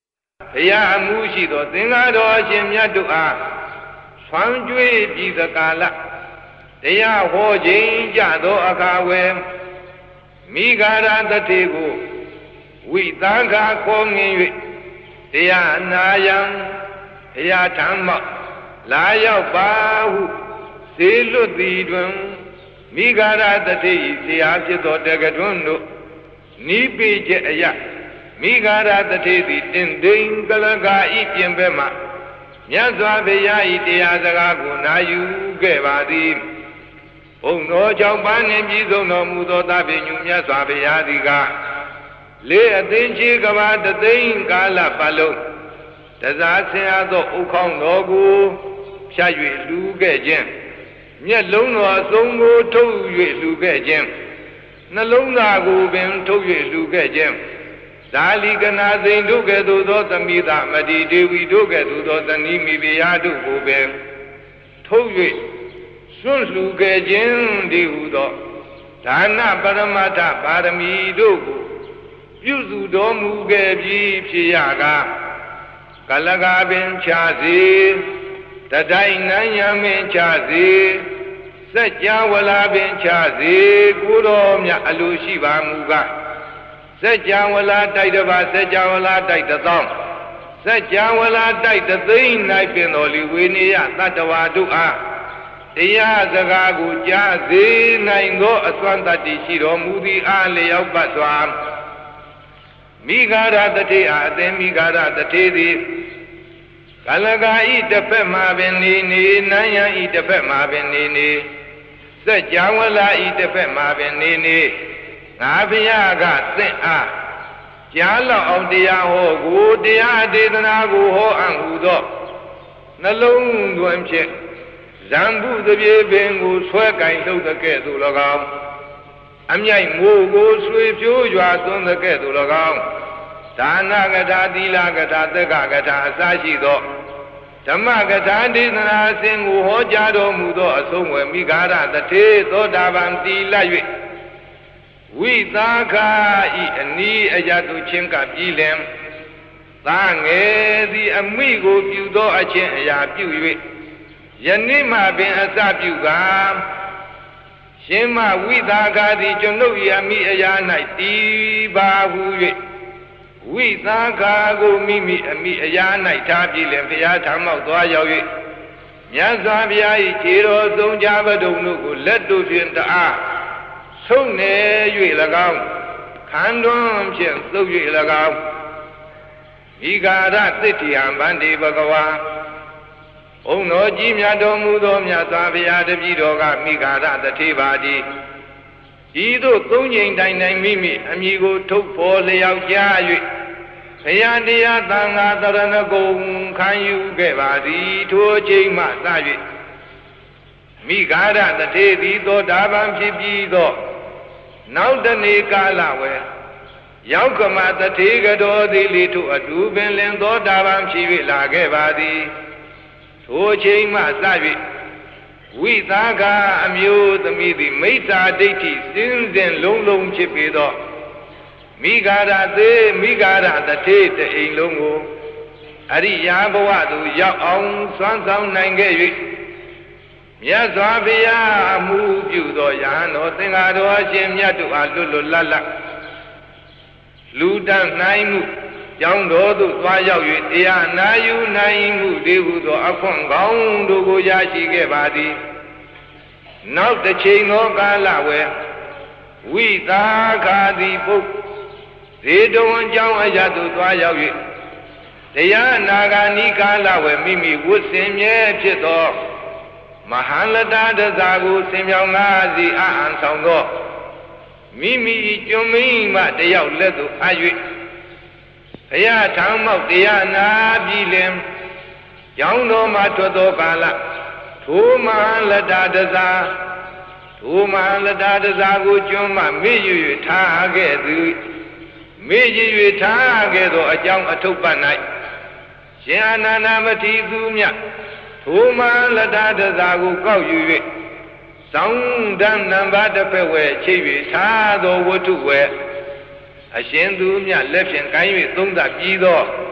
ဘုရားအမှုရှိသောသင်္ဃာတော်အရှင်မြတ်တို့အားဆွမ်းကြွေးပြီးသကာလတရားဟောခြင်းကြသောအခါဝယ်မိဂါရတထေကိုဝိသံဃာခေါ်ငင်၍တရားနာယံဘုရားထံမှလာရောက်ပါဟုစေလွတ်သည်တွင်မိဂါရတထေ၏ဆရာဖြစ်သောတက္ကထွန်းတို့နိပိချက်အယမိဂါရတထေသည်တင်သိင်ကလကာဤပြင်ဘက်မှမြတ်စွာဘုရား၏တရားစကားကိုနာယူခဲ့ပါသည်ဘုံတော်ကြောင့်ပန်းနှင့်ပြည်စုံတော်မူသောသဗ္ဗညုမြတ်စွာဘုရားသည်ကလေးအသိချေကဘာတသိန်းကာလပတ်လုံးတစားဆင်အားသောဥခေါင်းတော်ကိုဖြတ်၍လူခဲ့ခြင်းမျက်လုံးတော်အစုံကိုထုတ်၍လူခဲ့ခြင်းနှလုံးသားကိုပင်ထုတ်၍လူခဲ့ခြင်းဇာလီကနာစိန်တို့ကဲ့သို့သောသမိသမတိဒေဝီတို့ကဲ့သို့သောသနီမိဖုရားတို့ကိုပင်ထုတ်၍စွန့်လှူခဲ့ခြင်းဒီဟုသောဒါနပရမတ္ထပါရမီတို့ကိုပြုစုတော်မူခဲ့ပြီးဖြစ်ရကားကလကာပင်ချစေတတိုင်နန်းရမင်းချစေစัจ java လာပင်ချစေကိုတော်မြတ်အလိုရှိပါမူကားစัจ java လာတိုက်တစ်ပါးစัจ java လာတိုက်တစ်သောင်းစัจ java လာတိုက်တစ်သိန်း၌ပင်တော်လီဝေနေယသတ္တဝါတို့အားတရားစကားကိုကြားစေနိုင်သောအစွမ်းတတ္တိရှိတော်မူသည်အားလျောက်ပတ်စွာမိဂါရတထေအားအသင်မိဂါရတထေသည်ကလကာဤတစ်ဖက်မှာပင်နေနေနန်းရန်ဤတစ်ဖက်မှာပင်နေနေစัจ java လာဤတစ်ဖက်မှာပင်နေနေငါဘုရားကသင်အားကြားလောက်အောင်တရားဟောကိုတရားဒေသနာကိုဟောအံ့ဟူသောနှလုံးသွင်းဖြင့်ဇံပုသပြေပင်ကိုဆွဲကင်လှုပ်တဲ့ကဲ့သို့၎င်းအမြိုက်မိုးကိုဆွေဖြိုးရွာသွန်းတဲ့ကဲ့သို့၎င်းဒါနကထာသီလကထာသက္ကကထာအစရှိသောဓမ္မကထာဒေသနာအစဉ်ကိုဟောကြားတော်မူသောအဆုံးဝယ်မိဂါရတထေသောတာပန်တိလ၍ဝိသခာဤအနီးအရတုချင်းကပြည်လင်သာငယ်သည်အမိကိုပြုသောအချင်းအရာပြု၍ယနေ့မှပင်အစပြုကရှင်မဝိသခာသည်ကျွန်ုပ်၏အမိအရာ၌တည်ပါဟု၍ဝိသခာကိုမိမိအမိအရာ၌ထားပြီးလင်ဘုရားထံမှသွားရောက်၍မြတ်စွာဘုရား၏ခြေတော်ဆုံးကြပဒုံတို့ကိုလက်တို့ဖြင့်တအားဆုံးနေ၍၎င်းခန္တွန်းဖြင့်သုတ်၍၎င်းမိဂါရသစ္တိယံဗန္တိဘဂဝါဘုံတော်ကြီးမြတ်တော်မူသောမြတ်စွာဘုရားတပည့်တော်ကမိဂါရတထေပါတိဤသို့သုံးကြိမ်တိုင်တိုင်မိမိအမည်ကိုထုတ်ဖော်လျောက်ကြား၍ဘုရားတရားသံဃာတရဏဂုံခံယူခဲ့ပါသည်ထိုအချိန်မှစ၍မိဂါရတထေသည်သောတာပန်ဖြစ်ပြီးသောနောက်တနေ့ကာလဝယ်ရောက်ကမတထေကတော်သည်လေထိုအတူပင်လင်သောတာပန်ဖြစ်၍လာခဲ့ပါသည်ထိုအချိန်မှစ၍ဝိသကာအမျိုးသမီးသည်မိစ္ဆာဒိဋ္ဌိစင်းစဉ်လုံးလုံးဖြစ်ပေသောမိဂါရသေးမိဂါရတထေတအိမ်လုံးကိုအရိယာဘဝသို့ရောက်အောင်စွမ်းဆောင်နိုင်ခဲ့၍မြတ်စွာဘုရားအမှုပြုသောယဟန်တော်သင်္ဃာတော်အရှင်မြတ်တို့အားလွတ်လွတ်လပ်လပ်လူတန်းနိုင်မှုကျောင်းတော်သို့သွားရောက်၍တရားနာယူနိုင်မှုဒီဟုသောအခွင့်ကောင်းတို့ကိုရရှိခဲ့ပါသည်နောက်တစ်ချိန်သောကာလဝယ်ဝိသခာသည်ပုဂ္ဂေတဝံကျောင်းအရာသို့သွားရောက်၍တရားနာဂာနိကာလဝယ်မိမိဝတ်ဆင်မြဲဖြစ်သောမဟာလတာတဇာကိုဆင်မြောင်၅စီအဟံဆောင်သောမိမိကျွမ်းမိမတယောက်လက်သို့အပ်၍ဘုရားထံမှတရားနာပြီးလင်ကျောင်းတော်မှထွက်သောကာလထိုမဟာလတာတဇာထိုမဟာလတာတဇာကိုကျွမ်းမှမေ့၍ထားခဲ့သည်မေ့၍ထားခဲ့သောအကြောင်းအထုပ်ပတ်၌ရှင်အာနန္ဒမထေရသူမြတ်ထိုမဟာလတာတဇာကိုကောက်ယူ၍သောင်းတန်းနံပါတ်တစ်ဖက်ဝဲချိတ်၍ထားသောဝတ္ထုဝဲအရှင်သူမြတ်လက်ဖြင့်ကိုင်း၍သုံးသပ်ပြီးသော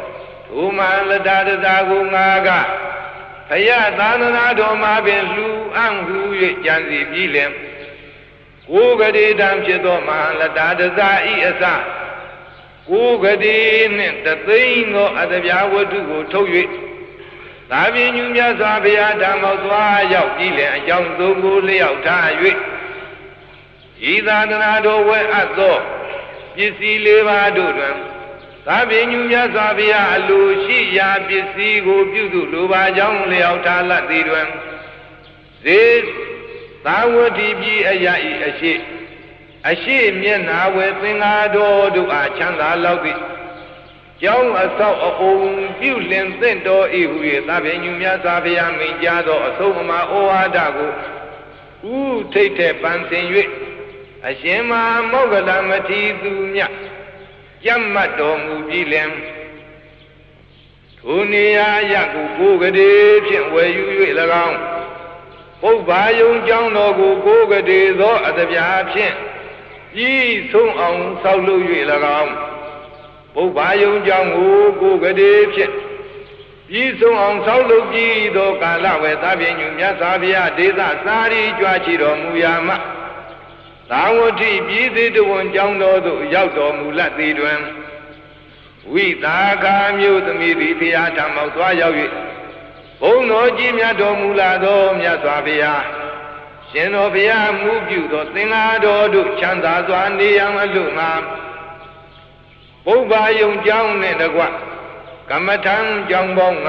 ထိုမဟာလတ္တတသာကိုငါကဖယားသာသနာတော်မှာပင်လူအံ့ဟူ၍ကြံစီပြီးလင်ကိုဂတိတံဖြစ်သောမဟာလတ္တတသာဤအစကိုဂတိနှင့်တသိန်းသောအတ္တပြဝတ္ထုကိုထုတ်၍သာပြင်းညူမြတ်စွာဘုရားဓမ္မောသွားရောက်ပြီးလင်အကြောင်းသုံးကိုလျောက်ထား၍ဤသာသနာတော်ဝဲအပ်သောပစ္စည်းလေးပါးတို့တွင်သာပြင်းညူမြတ်စွာဘုရားအလိုရှိရာပစ္စည်းကိုပြုစုလိုပါကြောင်းလျောက်ထားလတ်သည်တွင်ဇေသာဝတိပြည်အရာဤအရှိမျက်နာဝဲသင်္ဃာတော်တို့အားချမ်းသာလောက်သည်ကျောင်းအဆောက်အအုံပြုလင်သင့်တော်ဤဟု၍သာပြင်းညူမြတ်စွာဘုရားမိန့်ကြားသောအဆုံးအမဩဝါဒကိုဥထိတ်တဲ့ပန်းသင်၍အရှင်မဟာမောဂလမထေရသူမြတ်ကြမ်းမှတ်တော်မူပြီးလင်ထိုနေရာရကိုကိုကတိဖြင့်ဝယ်ယူ၍၎င်းပုဗ္ဗာယုံကျောင်းတော်ကိုကိုကတိသောအတ္တပြာဖြင့်ကြီးဆုံးအောင်ဆောက်လုပ်၍၎င်းပုဗ္ဗာယုံကျောင်းကိုကိုကတိဖြင့်ကြီးဆုံးအောင်ဆောက်လုပ်ပြီးသောကာလဝေသဗ္ဗညုမြတ်စွာဘုရားဒေသစာရီကြွားချတော်မူရာမှသာဝတိပြည်သေးတဝန်ကျောင်းတော်သို့ရောက်တော်မူလတ်သည်တွင်ဝိသာခာမျိုးသမီးသည်ဘုရားဓမ္မောသွားရောက်၍ဘုန်းတော်ကြီးမြတ်တော်မူလာသောမြတ်စွာဘုရားရှင်တော်ဘုရားမူပြုသောသင်္ဃာတော်တို့ချမ်းသာစွာနေရန်အလို့ငါပုဗ္ဗာယုံကျောင်းနှင့်တကွကမ္မထံကျောင်းပေါင်း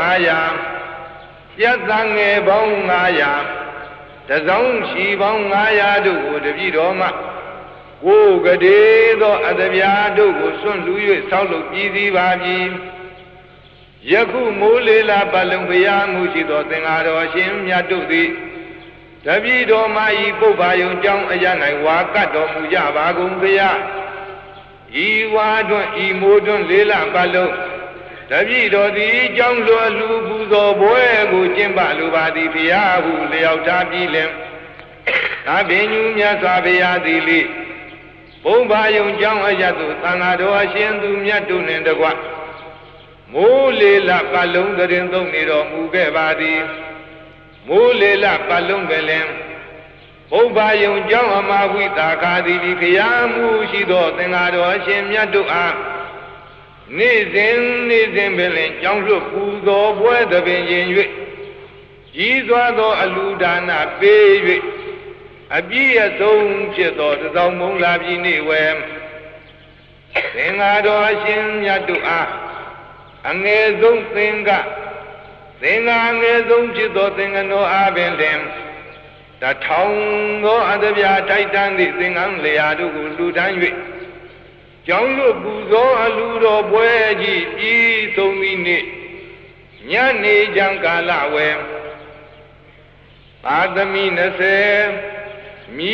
900ပြတ်သားငယ်ပေါင်း900တစောင်းရှိပေါင်း900တို့ကိုတပည့်တော်မှကိုကတိသောအတ္တပြာတို့ကိုစွန့်လူ၍ဆောက်လုပ်ပြီးသည်ပါပြီယခုမိုးလေလာပတ်လုံးဘုရားမူရှိသောသင်္ဃာတော်ရှင်မြတ်တို့သည်တပည့်တော်မှဤပုဗ္ဗာယုံကျောင်းအရ၌ဝါကတ်တော်မူကြပါကုန်ဘုရားဤဝါတွင်ဤမိုးတွင်လေလာပတ်လုံးတပည့်တော်သည်ကျောင်းလွယ်လူပူဇော်ပွဲကိုကျင့်ပလိုပါသည်ဘုရားဟုလျောက်ထားပြီးလင်သာပင်ညူမြတ်စွာဘုရားသည်လေပုဗ္ဗာယုံကျောင်းအရသို့သံဃာတော်အရှင်သူမြတ်တို့နှင့်တကွမိုးလေလပတ်လုံးတရင်သုံးနေတော်မူခဲ့ပါသည်မိုးလေလပတ်လုံးကလည်းပုဗ္ဗာယုံကျောင်းအမဝိတာခာသည်ဘုရားမူရှိသောသင်္ဃာတော်အရှင်မြတ်တို့အားနေ့စဉ်ပင်လင်ကျောင်းလွတ်ပူဇော်ပွဲသဘင်ရင်၍ကြီးစွာသောအလူဒါနပေး၍အပြည့်အစုံဖြစ်သောတသောမုံလာပြီနေဝဲသင်္ဃာတော်အရှင်မြတ်တို့အားအငယ်ဆုံးသင်္ဃအငယ်ဆုံးဖြစ်သောသင်္ကနောအားပင်လင်တထောင်သောအတ္တပြထိုက်တန်သည့်သင်္ကန်းလျာတို့ကိုလှူဒန်း၍ကျောင်းလွတ်ပူဇော်အလူတော်ပွဲကြီးပြီးဆုံးသည့်နေ့ညနေကြံကာလဝဲသာသမီ20မိ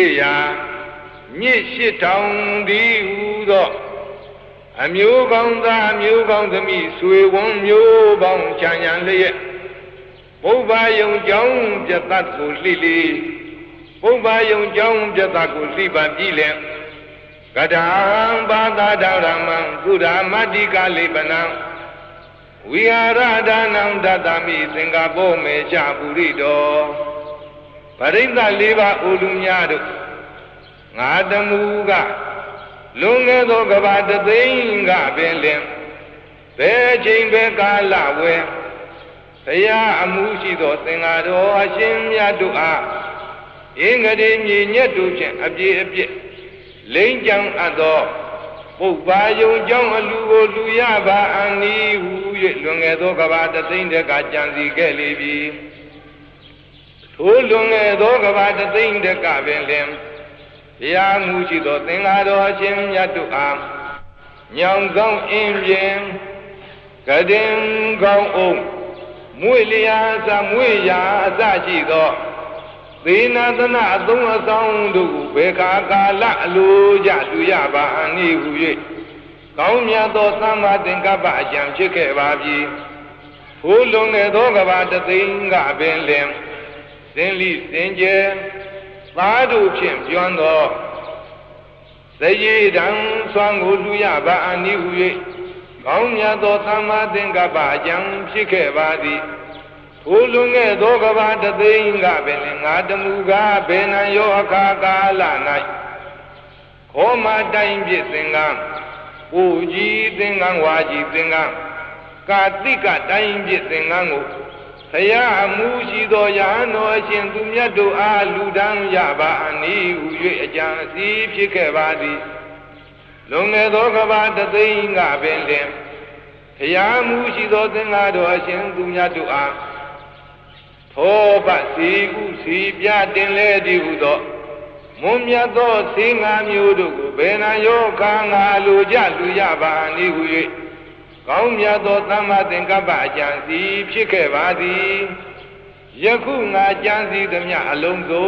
400မြစ်8000ဒီဟူသောအမျိုးကောင်းသားအမျိုးကောင်းသမီးဆွေဝန်းမျိုးပေါင်းချမ်းချမ်းလျက်ပုဗ္ဗာယုံကျောင်းပြတ်တ်ကိုလှိပုဗ္ဗာယုံကျောင်းပြတ်တ်ကိုလှိပါပြီလေကတံဘာသာတော်ရမံကုဓာမတ္တိကလိပနံဝိဟာရဒါနံတတမိသင်္ကဘောမေချပုရိတောပရိသတ်၄ပါးအိုလူများတို့ငါတမူကလွန်ခဲ့သောကဘာတသိန်းကပင်လင်ဘယ်ချိန်ဘယ်ကာလဝဲဘုရားအမှုရှိသောသင်္ဃာတော်အရှင်မြတ်တို့အားအင်္ဂတိမြေညက်တို့ဖြင့်အပြည့်အပြည့်လိမ့်ကြံအပ်သောပုဗ္ဗာယုံကျောင်းအလူကိုလူရပါအံ့ဤဟု၍လွန်ခဲ့သောကဘာတသိန်းတကကြံစီခဲ့လေပြီထိုလွန်ခဲ့သောကဘာတသိန်းတကပင်လင်ဘုရားမူရှိသောသင်္ဃာတော်အရှင်မြတ်တို့အားညောင်ကောင်းအင်းပြင်ကတင်ကောင်းအောင်မွေလျာစမွေရာအစရှိသောသေနာသနာအသုံးအဆောင်တို့ကိုဘေခါကာလအလိုကြတူရပါအနည်းဟု၍ကောင်းမြတ်သောသမ္မာသင်္ကပ္ပအကြံဖြစ်ခဲ့ပါပြီဟိုလွန်ခဲ့သောကဘာတသိန်းကပင်လင်သင်လိသင်ကျဲသားတို့ဖြင့်ပြောင်းသောသရေတံဆွမ်းကိုလူရပါအနည်းဟု၍ကောင်းမြတ်သောသမ္မာသင်္ကပ္ပအကျံဖြစ်ခဲ့ပါသည်ထိုလွန်ခဲ့သောကဘာတသိန်းကပင်ငါတမူကားဘေနံယောအခါကာလ၌ခောမတိုင်းဖြစ်သင်္ကန်းပူကြီးသင်္ကန်းဝါကြီးသင်္ကန်းကာတိကတိုင်းဖြစ်သင်္ကန်းကိုဆရာအမှုရှိသောယဟန်တော်အရှင်သူမြတ်တို့အားလူဒန်းရပါအနည်းဟူ၍အကြံအစီဖြစ်ခဲ့ပါသည်လွန်ခဲ့သောကဘာတသိန်းကပင်လင်ဆရာမှုရှိသောသင်္ဃာတော်အရှင်သူမြတ်တို့အားသောပစီဥစီပြတင်လေတည်ဟုသောမွန်မြတ်သောစေငါမျိုးတို့ကိုဘယ်နာယောခါငါလိုကြလူရပါအနည်းဟု၍ကောင်းမြတ်သောသမ္မာသင်္ကပ္ပအကျံစီဖြစ်ခဲ့ပါသည်ယခုငါကြံစီသမျှအလုံးစုံ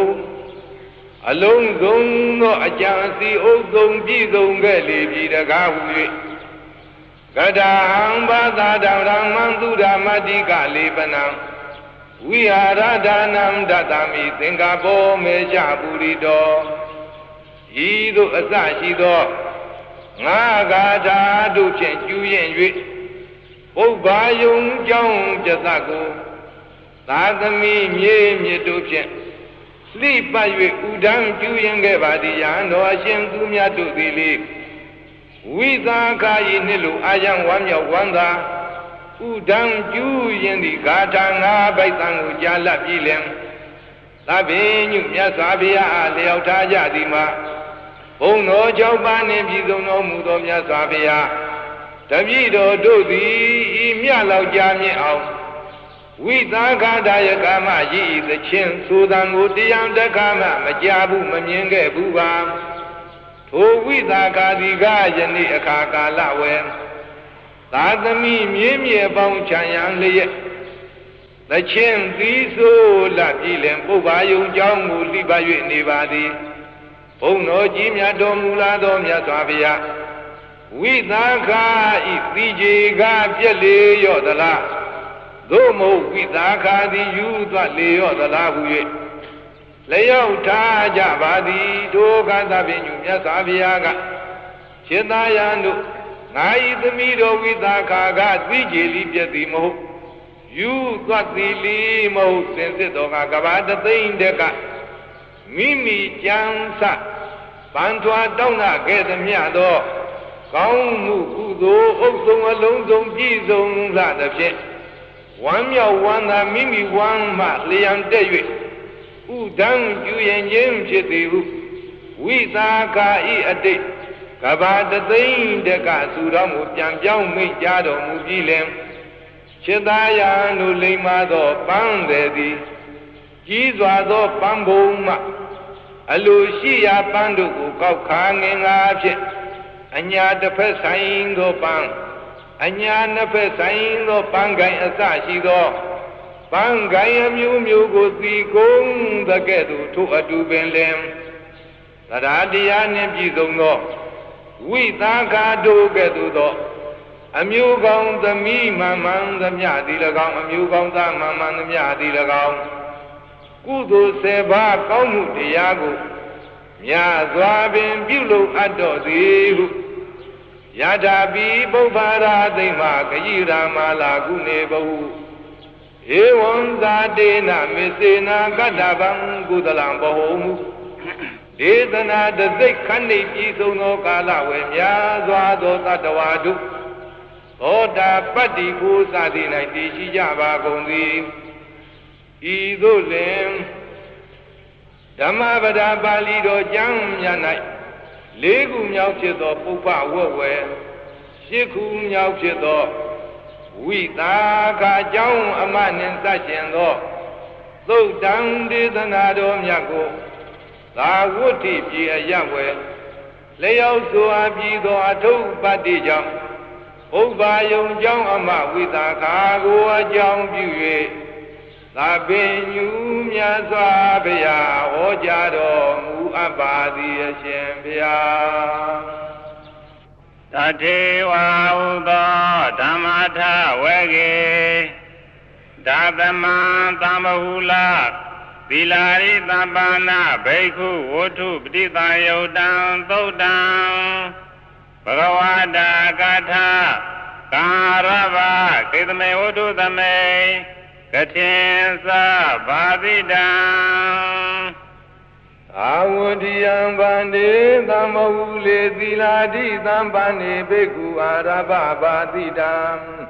သောအကျံစီဥသုံးပြည့်စုံခဲ့လေပြီတကားဟု၍ကထာဟံဘာသာတံဓမ္မံသူဓမ္မတိကလေပနံဝိဟာရဒါနံဒတမိသင်္ကဘောမေချပုရိတောဤသို့အစရှိသောငါဂါထာတို့ဖြင့်ကျူးရင်၍ပုဗ္ဗာယုံကြောင်းပြသကိုသာသမီမြေမြစ်တို့ဖြင့်လှိပတ်၍ဥဒံကျူးရင်ခဲ့ပါသည်ယဟန်တော်အရှင်သူမြတ်တို့သည်လေဝိသခာယိနှင့်လိုအာယံဝမ်းမြောက်ဝမ်းသာဥဒံကျူးရင်သည်ဂါထာငါးပိုက်တန်ကိုကြားလပ်ပြီးလင်သဗ္ဗညုမြတ်စွာဘုရားအားလျောက်ထားကြသည်မှာဘုံတော်၆ပါးနှင့်ပြည်စုံတော်မူသောမြတ်စွာဘုရားတပည့်တော်တို့သည်ဤမြတ်လောက်ကြမြင့်အောင်ဝိသခာဒါယကမရည်သချင်းဆိုတံကိုတရားတခါမှမကြားဘူးမမြင်ခဲ့ဘူးပါထိုဝိသခာဒီကယနေ့အခါကာလဝေသာသမီမြင်းမြေပေါင်းချမ်းရန်လျက်သချင်းသီးဆိုလပြည်လင်ပုဗ္ဗာယုံကြောင်းကိုလှိပတ်၍နေပါသည်ဘုံတော်ကြီးမြတ်တော်မူလာသောမြတ်စွာဘုရားဝိသခာဤသီကြေကပြက်လေရော့သလားသို့မဟုတ်ဝိသခာသည်ယူသွားလေရော့သလားဟု၍လျောက်ထားကြပါသည်ဒုက္ခသဖြင့်မြတ်စွာဘုရားကစေတယံတို့ငါဤသမီးတော်ဝိသခာကသီကြေလိပြက်သည်မဟုတ်ယူသွားသည်လီမဟုတ်စင်စစ်တော်ကဘာတသိန်းတက်ကမိမိကြံစပန်ထွာတောင်းနာခဲ့သမျှသောကောင်းမှုကုသိုလ်ဥစ္စုံအလုံးစုံပြည့်စုံလာသဖြင့်ဝမ်းမြောက်ဝမ်းသာမိမိဝမ်းမှလျံတက်၍ဥဒံကျူရင်ခြင်းဖြစ်သည်ဟုဝိသကာဤအတိတ်ကဘာတသိန်းတကသူတော်မူပြန်ပြောင်းမိကြတော်မူပြီးလင်จิตตายานุလိမ္မာသောပန်းသည်သည်ကြီးစွာသောပန်းဘုံမှအလိုရှိရာပန်းတို့ကိုကောက်ခါငင်ငါဖြင့်အညာတစ်ဖက်ဆိုင်သောပန်းအညာနှစ်ဖက်ဆိုင်သောပန်းကိုင်အစရှိသောပန်းကိုင်အမျိုးမျိုးကိုသိကုန်သကဲ့သို့ထိုအတူပင်လင်တရားတရားနှင့်ပြည့်စုံသောဝိသကာတို့ကဲ့သို့သောအမျိုးကောင်းသမီးမှန်မှန်သမျှသည်၎င်းအမျိုးကောင်းသားမှန်မှန်သမျှသည်၎င်းကုသိုလ်10ပါးကောင်းမှုတရားကိုမြတ်စွာပင်ပြုလုပ်အပ်တော်သည်ဟုယထာပိပုဗ္ဗာရာသိမ္မာဂယိရာမာလာကုနေဘဟုဧဝံဇာတေနမေစေနာကတ္တဗံကုသလံဘဟုမူဒေသနာတသိက်ခဏိပြည်စုံသောကာလဝေမြတ်စွာသောတတ္တဝါတို့သောတာပတ္တိကိုစသည်၌တည်ရှိကြပါကုန်သည်ဤသို့လင်ဓမ္မပဒပါဠိတော်ကျမ်းမြတ်၌၄ခုမြောက်ဖြစ်သောပုပ္ပဝတ်ဝေ၈ခုမြောက်ဖြစ်သောဝိသာခာကြောင်းအမနှင့်သတ်ရှင်သောသုတ်တံဒေသနာတော်မြတ်ကိုသာဝတ္ထိပြေအယဝေလျောက်စွာပြီးသောအထုပ္ပတ္တိကြောင့်ဥပ္ပါယုံကြောင့်အမဝိသာခာကိုအကြောင်းပြု၍သာပင်ညူမြတ်စွာဘုရားဟောကြားတော်မူအပ်ပါသည်အရှင်ဘုရားတထေဝဟုသောဓမ္မထဝေကေဒါသမံသမ္မဟုလာသီလာရိသဗ္ဗနာဘိက္ခုဝတ္ထုပฏิသယုတ်တံသုတ်တံဘဂဝတာကထာပကာရဘခေသမေဝတ္ထုသမေကထင်သဘာတိတံအာဝတိယံဗန္တိသမ္မဝုလေသီလာတိသမ္ပန္နေဘိက္ခုအာရဘဘာတိတံ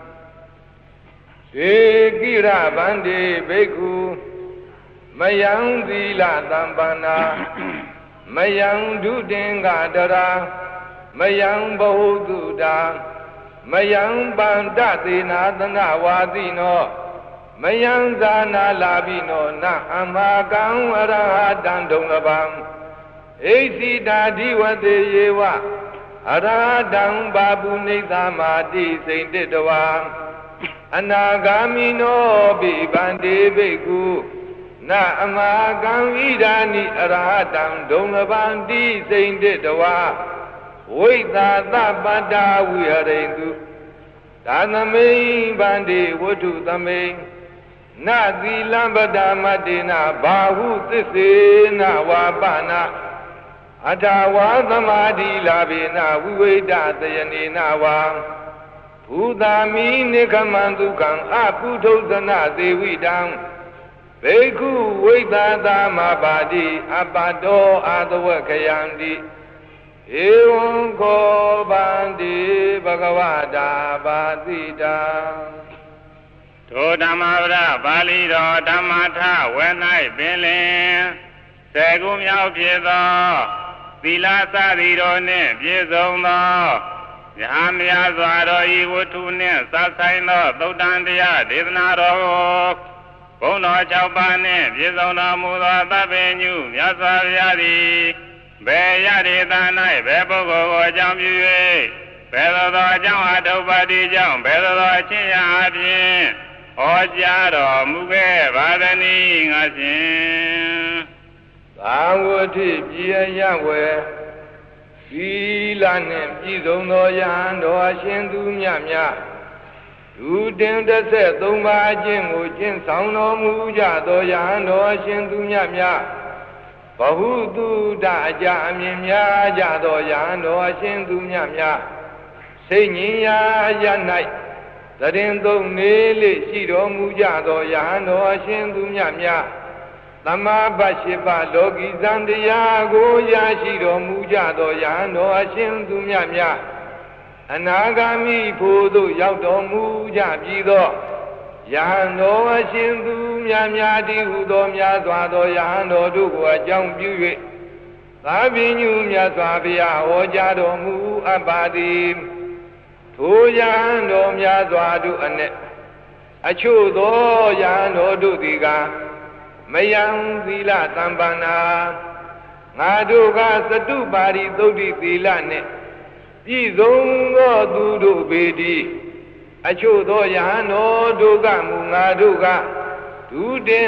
ဧကိရဗန္တိဘိက္ခုမယံသီလသမ္ပန္နာမယံဒုတင်္ဂတရာမယံဘဟုတုတာမယံပန္တသေနာသနဝါတိနောမယံဇာနာလာဘိနောနအမကံအရဟတံဒုံလပံဣသိတာဓိဝတေယေဝအရဟတံဘာပုနိသမာတိစိန်တတဝံအနာဂာမိနောပိဗန္တိဘိက္ခုနအမကံဣဒာနိအရဟတံဒုံလပံတိစိန်တတဝါဝိသသပတ္တဝိဟရိန္တုသာသမိဗန္တိဝတ္ထုသမိနသီလံပဒမတ္တိနာဘာဟုသစ္စေနဝါပနာအထာဝါသမာဓိလာဘေနဝိဝိဒသယနေနဝါဘူတာမိနိခမံဒုက္ခံအပုထုဇနသေဝိတံဘေကုဝိသသမပါတိအပတောအာသဝခယံတိဧဝံခောဗန္တိဘဂဝတာပါတိတံထိုဓမ္မဝရပါဠိတော်ဓမ္မထဝဲ၌ပင်လင်စေကုမြောက်ဖြစ်သောသီလသတိတော်နှင့်ပြည့်စုံသောယဟမယစွာတော်ဤဝတ္ထုနှင့်စဆိုင်သောသုတ္တန်တရားဒေသနာတော်ကိုဘုန်းတော်6ပါးနှင့်ပြည့်စုံတော်မူသောသဗ္ဗညုမြတ်စွာဘုရားသည်ဘယ်ရဒေသ၌ဘယ်ပုဂ္ဂိုလ်ကိုအကြောင်းပြု၍ဘယ်သို့သောအကြောင်းအထုပ္ပတ္တိကြောင့်ဘယ်သို့သောအချင်းရာအပြင်ဟောကြားတော်မူခဲ့ပါသည်ငါရှင်သာဝတိပြည်ရဝေသီလနှင့်ပြည့်စုံသောယဟန်တော်အရှင်သူမြတ်များဒုတင်13ပါးအကျင့်ကိုကျင့်ဆောင်တော်မူကြသောယဟန်တော်အရှင်သူမြတ်များဘဟုတုတအကြအမြင်များကြသောယဟန်တော်အရှင်သူမြတ်များစိတ်ငြိမ်းရာရ၌သရင်သုံးနေလေရှိတော်မူကြသောယဟန်တော်အရှင်သူမြတ်များသမာပတ်ရှိပါလောကီဇံတရားကိုရရှိတော်မူကြသောယဟန်တော်အရှင်သူမြတ်များအနာဂါမိဖို့သို့ရောက်တော်မူကြပြီသောယဟန်တော်အရှင်သူမြတ်များတည်းဟူသောများစွာသောယဟန်တော်တို့ကိုအကြောင်းပြု၍သာပညုမြတ်စွာဘုရားဟောကြားတော်မူအပ်ပါသည်ထိုယဟန်တော်များစွာတို့အနက်အချို့သောယဟန်တော်တို့သည်ကမယံသီလသမ္ပန္နာငါတို့ကသတုပါရိသုတ်တိသီလနှင့်ပြည့်စုံသောသူတို့ပေတည်းအချို့သောယဟန်တော်တို့ကမူငါတို့ကဒုတင်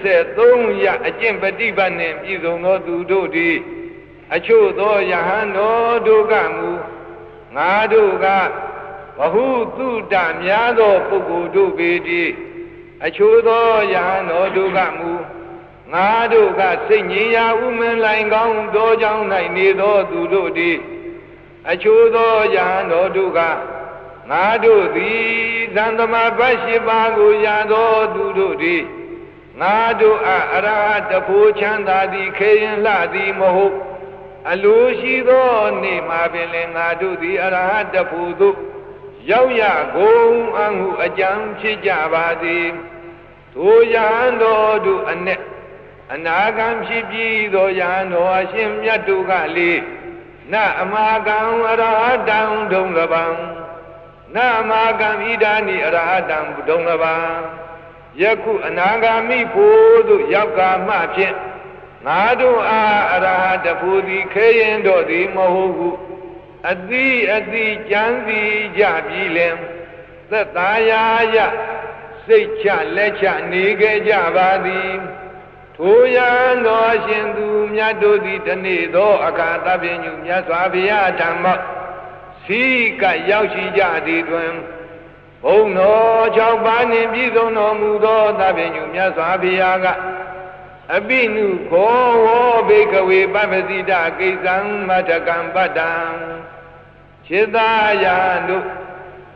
13ရအကျင့်ပฏิပတ်နှင့်ပြည့်စုံသောသူတို့တည်းအချို့သောယဟန်တော်တို့ကမူငါတို့ကဘဟုတုတများသောပုဂ္ဂိုလ်တို့ပေတည်းအချို့သောယဟန်တော်တို့ကမူငါတို့ကစိတ်ငြိမ်းရာဥမင်လိုင်ကောင်းတော်ကြောင့်၌နေသောသူတို့တည်းအချို့သောယဟန်တော်တို့ကငါတို့သည်သံသမဘတ်ရှိပါကိုရသောသူတို့တည်းငါတို့အရဟတဖို့ချမ်းသာသည်ခေရင်လှသည်မဟုတ်အလိုရှိသောနေ့မှာပင်လည်းငါတို့သည်အရဟတဖို့သို့ရောက်ရကုန်အမှုအကြံဖြစ်ကြပါသည်ထိုယဟန်တော်တို့အ내အနာဂံဖြစ်ပြီးသောယဟန်တော်အရှင်မြတ်တို့ကလေနအမာကံအရဟတံဒုံလပံနအမာကံဣဒာနိအရဟတံဒုံလပံယခုအနာဂါမိဖို့သို့ရောက်ကာမှဖြင့်ငါတို့အားအရဟတဖို့သည်ခဲရင်တော်သည်မဟုတ်ဟုအတိကြံစီကြပြီလင်သက်သာယာယစိတ်ချလက်ချနေခဲ့ကြပါသည်ထိုယံတော်ရှင်သူမြတ်တို့သည်တနေ့သောအခါသဗ္ဗညုမြတ်စွာဘုရားဓမ္မစီကရောက်ရှိကြသည်တွင်ဘုန်းတော်6ပါးနှင့်ပြည့်စုံတော်မူသောသဗ္ဗညုမြတ်စွာဘုရားကအပိနုခောဝောဘေကဝေပပ္ပတိတကိစ္စံမထကံပတ္တံခြေသာယံတို့သ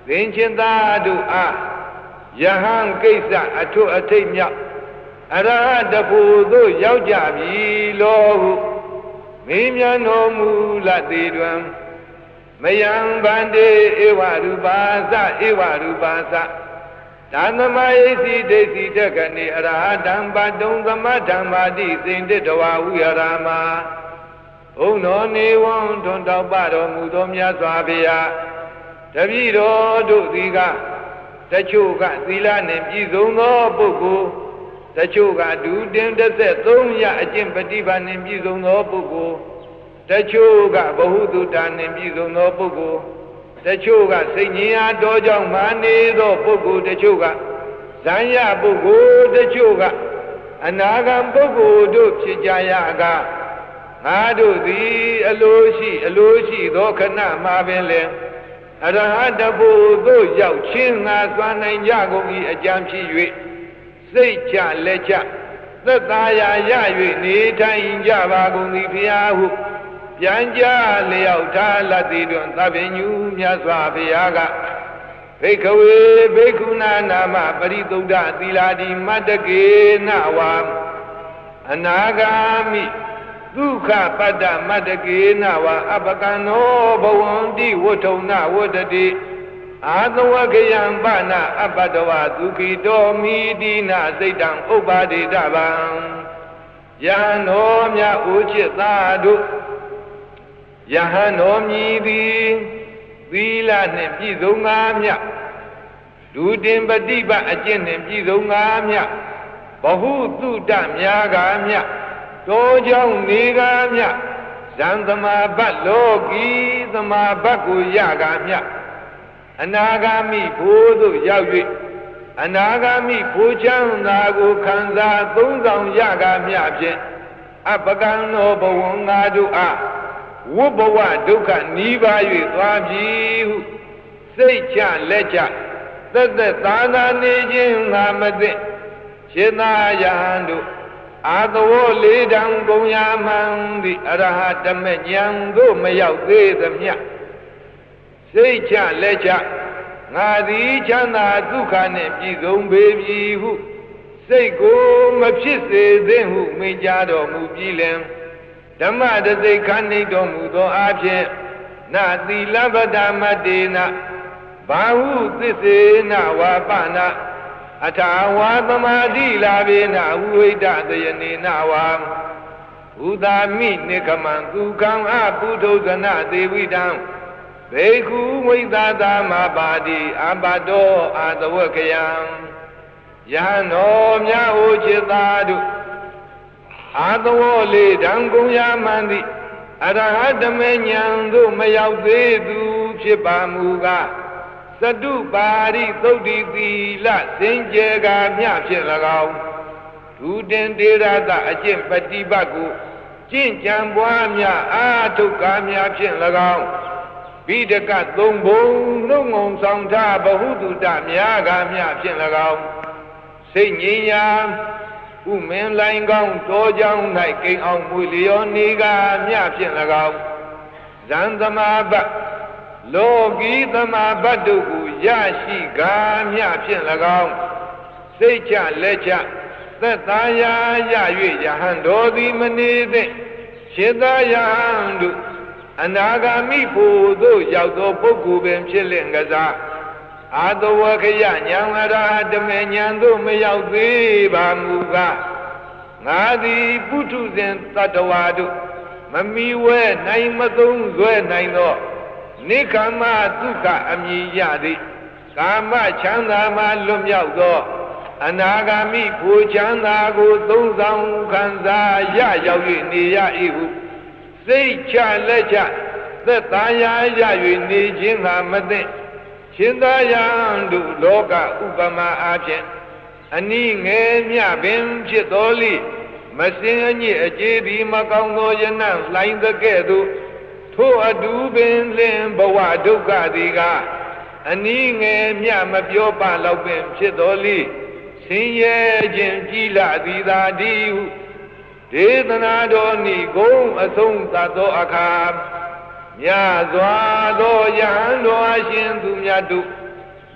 င်ချင်းသားတို့အားယဟန်ကိစ္စအထွတ်အထိပ်မြောက်အရဟတဖို့သို့ရောက်ကြပြီလောဟုမေးမြန်းတော်မူလသည်တွင်မယံဗန္တေဧဝရူပါသဧဝရူပါသဓမ္မယိစီဒိဋ္ဌိတက္ကနိအရဟတံပတုံသမဓမ္မာတိစိန်တတဝဝိရရာမဘုံတော်နေဝံထွန်းတောက်ပတော်မူသောမြတ်စွာဘုရားတပည့်တော်တို့သည်ကတချို့ကသီလနှင့်ပြည့်စုံသောပုဂ္ဂိုလ်တချို့ကဒုတင်13ရအကျင့်ပฏิပါနှင့်ပြည့်စုံသောပုဂ္ဂိုလ်တချို့ကဘဟုတုတနှင့်ပြည့်စုံသောပုဂ္ဂိုလ်တချို့ကစိတ်ငြိမ်းအားတော်ကြောင့်မာနေသောပုဂ္ဂိုလ်တချို့ကဇံရပုဂ္ဂိုလ်တချို့ကအနာဂံပုဂ္ဂိုလ်တို့ဖြစ်ကြရကငါတို့သည်အလိုရှိသောခဏမှာပင်လေအရဟတဖို့သို့ရောက်ခြင်းငါစွမ်းနိုင်ကြကုန်၏အကြံဖြစ်၍စိတ်ချလက်ချသက်သာရာရ၍နေထိုင်ကြပါကုန်သည်ဖျားဟုပြန်ကြလျောက်ထားလတ်သည်တွင်သဗ္ဗညုမြတ်စွာဘုရားကဘိက္ခဝေဘိက္ခုနာနာမပရိသုဒ္ဓသီလာတိမတ္တကေနဝါအနာဂါမိဒုက္ခပတ္တမတ္တကေနဝါအပကံနောဘဝန္တိဝဋ္ထုံနဝတ္တတိအာသဝကယံပနာအပတ္တဝဒုက္ခိတောမိတိနာစိတ်တံဥပ္ပါဒေတဗံယဟန်တော်မြတ်ဥจิตသာတို့ယဟန်တော်မြည်သည်သီလနှင့်ပြည့်စုံငါမြတ်ဒုတင်ပฏิပတ်အကျင့်နှင့်ပြည့်စုံငါမြတ်ဘဟုတုတများကားမြတ်တောကြောင့်နေကားမြတ်ဇံသမာဘတ်လောကီသမာဘတ်ကိုရကားမြတ်အနာဂါမိဘိုးသို့ရောက်၍အနာဂါမိဘိုးချမ်းသာကိုခံစားသုံးဆောင်ရကားမြတ်ဖြင့်အပကံသောဘဝငါတို့အားဝိဘဝဒုက္ခနီးပါး၍သွားပြီဟုစိတ်ချလက်ချသက်သက်သာသာနေခြင်းငါမသိရှင်သာယဟန်တို့အာသဝလေးတံကုန်ရမှန်သည်အရဟတမဉဏ်သို့မရောက်သေးသမျှစိတ်ချလက်ချငါသည်ချမ်းသာဒုက္ခနှင့်ပြည့်စုံပေပြီဟုစိတ်ကိုမဖြစ်စေသင့်ဟုမိန့်ကြားတော်မူပြီးလင်ဓမ္မတသိခဏိတော်မူသောအဖြစ်နာသီလဗဒမတေနဘာဟုသစ္စေနဝါပနာအထာဝါသမာဓိလာဘေနဝိဝိဒသယနေနဝါဥဒာမိနိကမံသူကံအပုထုဇနသေဝိတံဘေခုဝိသသာမပါတိအပတောအာသဝကယံယဟန်တော်မြတ်ဟူจิตသာတို့အာသဝလေးတံကုန်ရမှန်သည်အရဟတမေဉဏ်သို့မရောက်သေးသူဖြစ်ပါမူကားသတုပါရိသုတ်တိသီလစင်ကြယ်ကားမြဖြင့်၎င်းဒုတင်တေရသအကျင့်ပฏิပတ်ကိုကျင့်ကြံပွားများအာထုတ်ကားများဖြင့်၎င်းဘိဒကသုံးဘုံနှုတ်ငုံဆောင်ထားဘဟုတုတများကားများဖြင့်၎င်းစိတ်ငြိမ်းရာဥမင်းလိုင်ကောင်းတောကြောင်း၌ကိန်းအောင်မူလျောနေကားမြဖြင့်၎င်းဇံသမာဘတ်လောကီသမာဘတ်တို့ကိုရရှိကားမြဖြင့်၎င်းစိတ်ချလက်ချသက်သာရာရ၍ယဟန်တော်သည်မနေသင့်ရှင်သာယဟန်တို့အနာဂါမိဖို့သို့ရောက်သောပုဂ္ဂိုလ်ပင်ဖြစ်လင့်ကစားအာသဝခယဉာဏ်အရဟတမေဉာဏ်သို့မရောက်သေးပါမူကားငါသည်ပုထုဇဉ်တတ္တဝါတို့မမီဝဲနိုင်မသုံးဆွဲနိုင်သောနိက္ခမဒုက္ခအမည်ရသည်ကာမချမ်းသာမှလွတ်မြောက်သောအနာဂါမိဖို့ချမ်းသာကိုသုံးဆောင်ခံစားရရောက်၍နေရ၏ဟုစိတ်ချလက်ချသက်သာရာရ၍နေခြင်းဟာမသိရှင်သာယံတို့လောကဥပမာအားဖြင့်အနည်းငယ်မြပင်ဖြစ်တော်လိမစင်အညစ်အကြေးသည်မကောင်းသောယနံလှိုင်းသကဲ့သို့ထိုအတူပင်လင်ဘဝဒုက္ခသည်ကအနည်းငယ်မြမပြောပလောက်ပင်ဖြစ်တော်လိဆင်းရဲခြင်းကြီးလာသည်သာဒီဟုဒေသနာတော်နိဂုံအဆုံးသတ်သောအခါမြတ်စွာသောယဟန်တော်အရှင်သူမြတ်တို့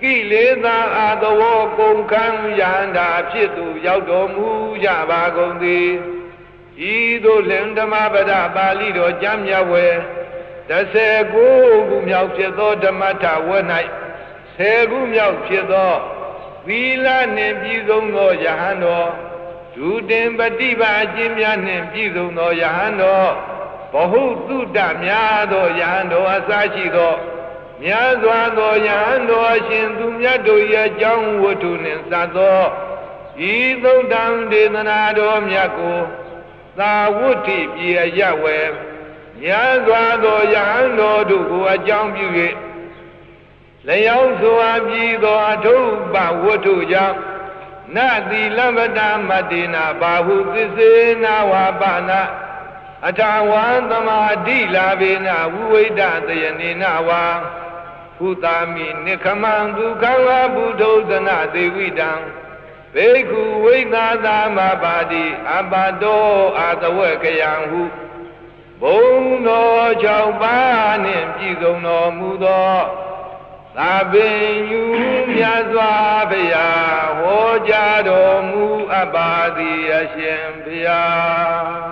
ကိလေသာအာသဝောကုန်ခံယန္တာဖြစ်သူရောက်တော်မူကြပါကုန်သည်ဤသို့လင်ဓမ္မပဒပါဠိတော်ကျမ်းမြတ်ဝယ်19ခုမြောက်ဖြစ်သောဓမ္မထဝဲ၌10ခုမြောက်ဖြစ်သောသီလနှင့်ပြည့်စုံသောယဟန်တော်ဒုတင်ပฏิပါအကျင့်များနှင့်ပြည့်စုံသောယဟန်တော်ဘဟုတုတ္တများသောယဟန်တော်အစရှိသောများစွာသောယဟန်တော်အရှင်သူမြတ်တို့၏အကြောင်းဝတ္ထုနှင့်စသောဤသုတ်တံဒေသနာတော်မြတ်ကိုသာဝတ္ထိပြေရဝဲများစွာသောယဟန်တော်တို့ကိုအကြောင်းပြု၍လျောင်းစွာပြီးသောအထုပ္ပဝတ္ထုကြောင့်နတိလဗ္ဗတမတ္တိနာဘာဟုသစ္စေနာဝါပနာအထဝံသမာဓိလာဘေနဝုဝိဒတယနေနဝါဘုသာမိနိခမံဒုက္ခဝဘုဒ္ဓောသနာသေဝိတံဘေကုဝိသသာမပါတိအပတောအာသဝေကယံဟုဘုံတော်6ပါးနှင့်ပြည့်စုံတော်မူသောသာပင်ယူမြတ်စွာဘုရားဟောကြားတော်မူအပ်ပါသည်အရှင်ဘုရား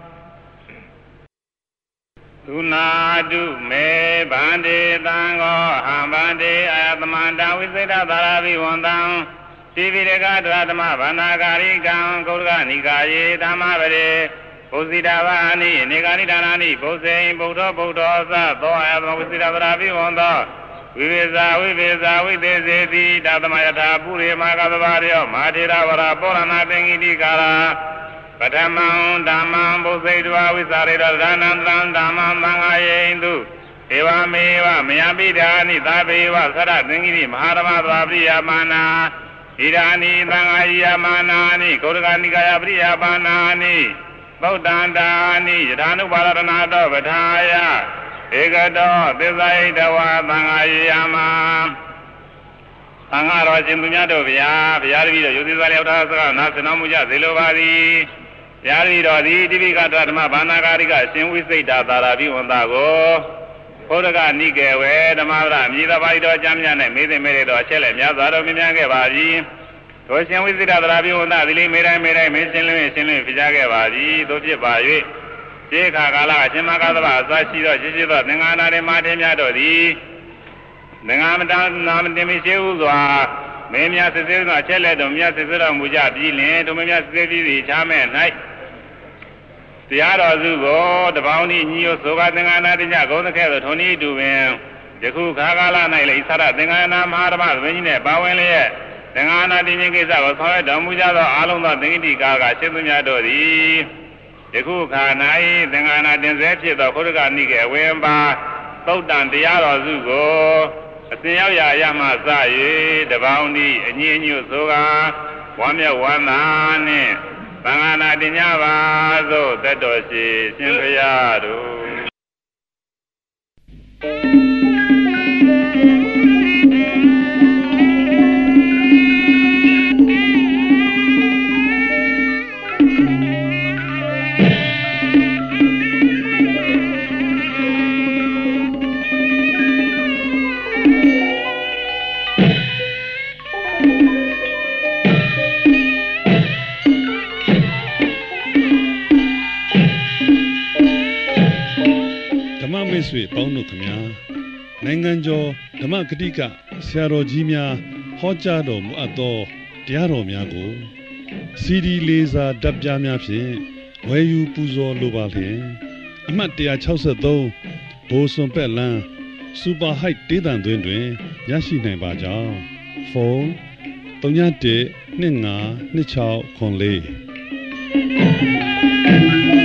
သုနာတုမေဗန္တိသံဃောဟံဗန္တိအာယတမန္တဝိသေတသာရဘိဝန္တံတိပိရကဒရဓမ္မဗန္နာကာရိကံဂௌရကနိကာယေဓမ္မပရေဘုဇိတဝါနိနေကာနိဒါနာနိဘုဇိံဗုဒ္ဓသသောအာယတမဝိသေတသာရဘိဝန္တဝိဝေဇာဝိသေစေတိတသမယထာပုရိမာကသဘာရောမာထေရဝရပောရဏသင်္ကိတိကာရာပထမံဓမ္မံဘုဇိတဝဝိသရေရဒါနံသံဓမ္မံသံဃာယေဟိတုဧဝမေဝမယပိဓာနိသာဘေဝသရသင်္ကိတိမဟာဓမ္မသဘာပရိယမာနာဣဒာနိသံဃာယမာနာနိဂௌရကနိကာယပရိယမာနာနိဗုဒ္ဓံတာနိယထာနုပါရဏတောပထာယဧကတောသစ္စာဣတဝါသံဃာယမသံဃာတော်ရှင်သူများတို့ဗျာဘုရားတပည့်တော်ယုတိသာလျောက်ထားစကားနာစနောမှုကြသေလိုပါသည်ဘုရားတပည့်တော်သည်တိပိကတဓမ္မဘာနာကာရိကအရှင်ဝိစိတ်တာသာရာဘိဝန္တာကိုဘုဒ္ဓကနိကေဝေဓမ္မဗရမြေသာပါဠိတော်ကျမ်းများနဲ့မေးသိမေးတော်အချက်လက်များစွာတော်မြင်များခဲ့ပါပြီတို့ရှင်ဝိစိတ်တာသာရာဘိဝန္တာဒီလေးမေးတိုင်းမေးရှင်းလင်းဖြစ်ကြခဲ့ပါပြီတို့ဖြစ်ပါ၍ဒီခါကာလအရှင်မကသဗ္ဗအစရှိသောရှိသောသင်္ဃာနာတွေမှာထင်များတော်သည်သင်္ဃာမတနာမတင်မရှိဟုစွာမင်းများစစ်စစ်သောအချက်လက်တော်များစစ်စစ်တော်မူကြပြီးလင်တို့မင်းများစစ်စစ်ပြီးသည်ချားမဲ့၌တရားတော်စုကိုတပေါင်းဤညီယဆိုကသင်္ဃာနာတညဂုံသခဲသောထုံဤတူပင်ယခုခါကာလ၌လည်းဣသရသင်္ဃာနာမဟာဓမ္မသမင်းကြီးနှင့်ပါဝင်လျက်သင်္ဃာနာတင်ခြင်းကိစ္စကိုဆောင်ရွက်တော်မူကြသောအာလုံးသောသင်္ကိတိကာကရှင်းသူများတို့သည်ယခုခါ၌သင်္ဃာနာတင်စေဖြစ်သောခုရကနိကေဝေပါသုတ်တန်တရားတော်စုကိုအစဉ်ရောက်ရာရမှစ၍တပေါင်းဤအညီညွတ်ဆိုကဝမ်းမြောက်ဝမ်းသာနှင့်သံဃာနာတင်ကြပါသို့သက်တော်ရှိရှင်ဘုရားတို့မိတ်ဆွေပေါင်းတို့ခမညာနိုင်ငံကျော်ဓမ္မဂတိကဆရာတော်ကြီးများဟောကြားတော်မူအပ်သောတရားတော်များကိုစီဒီလေးစာဓာတ်ပြားများဖြင့်ဝယ်ယူပူဇော်လိုပါလျင်အမှတ်163ဘိုးစွန်ပက်လန်းစူပါဟိုက်ဒေသံသွင်းတွင်ရရှိနိုင်ပါကြောင်းဖုန်း301252604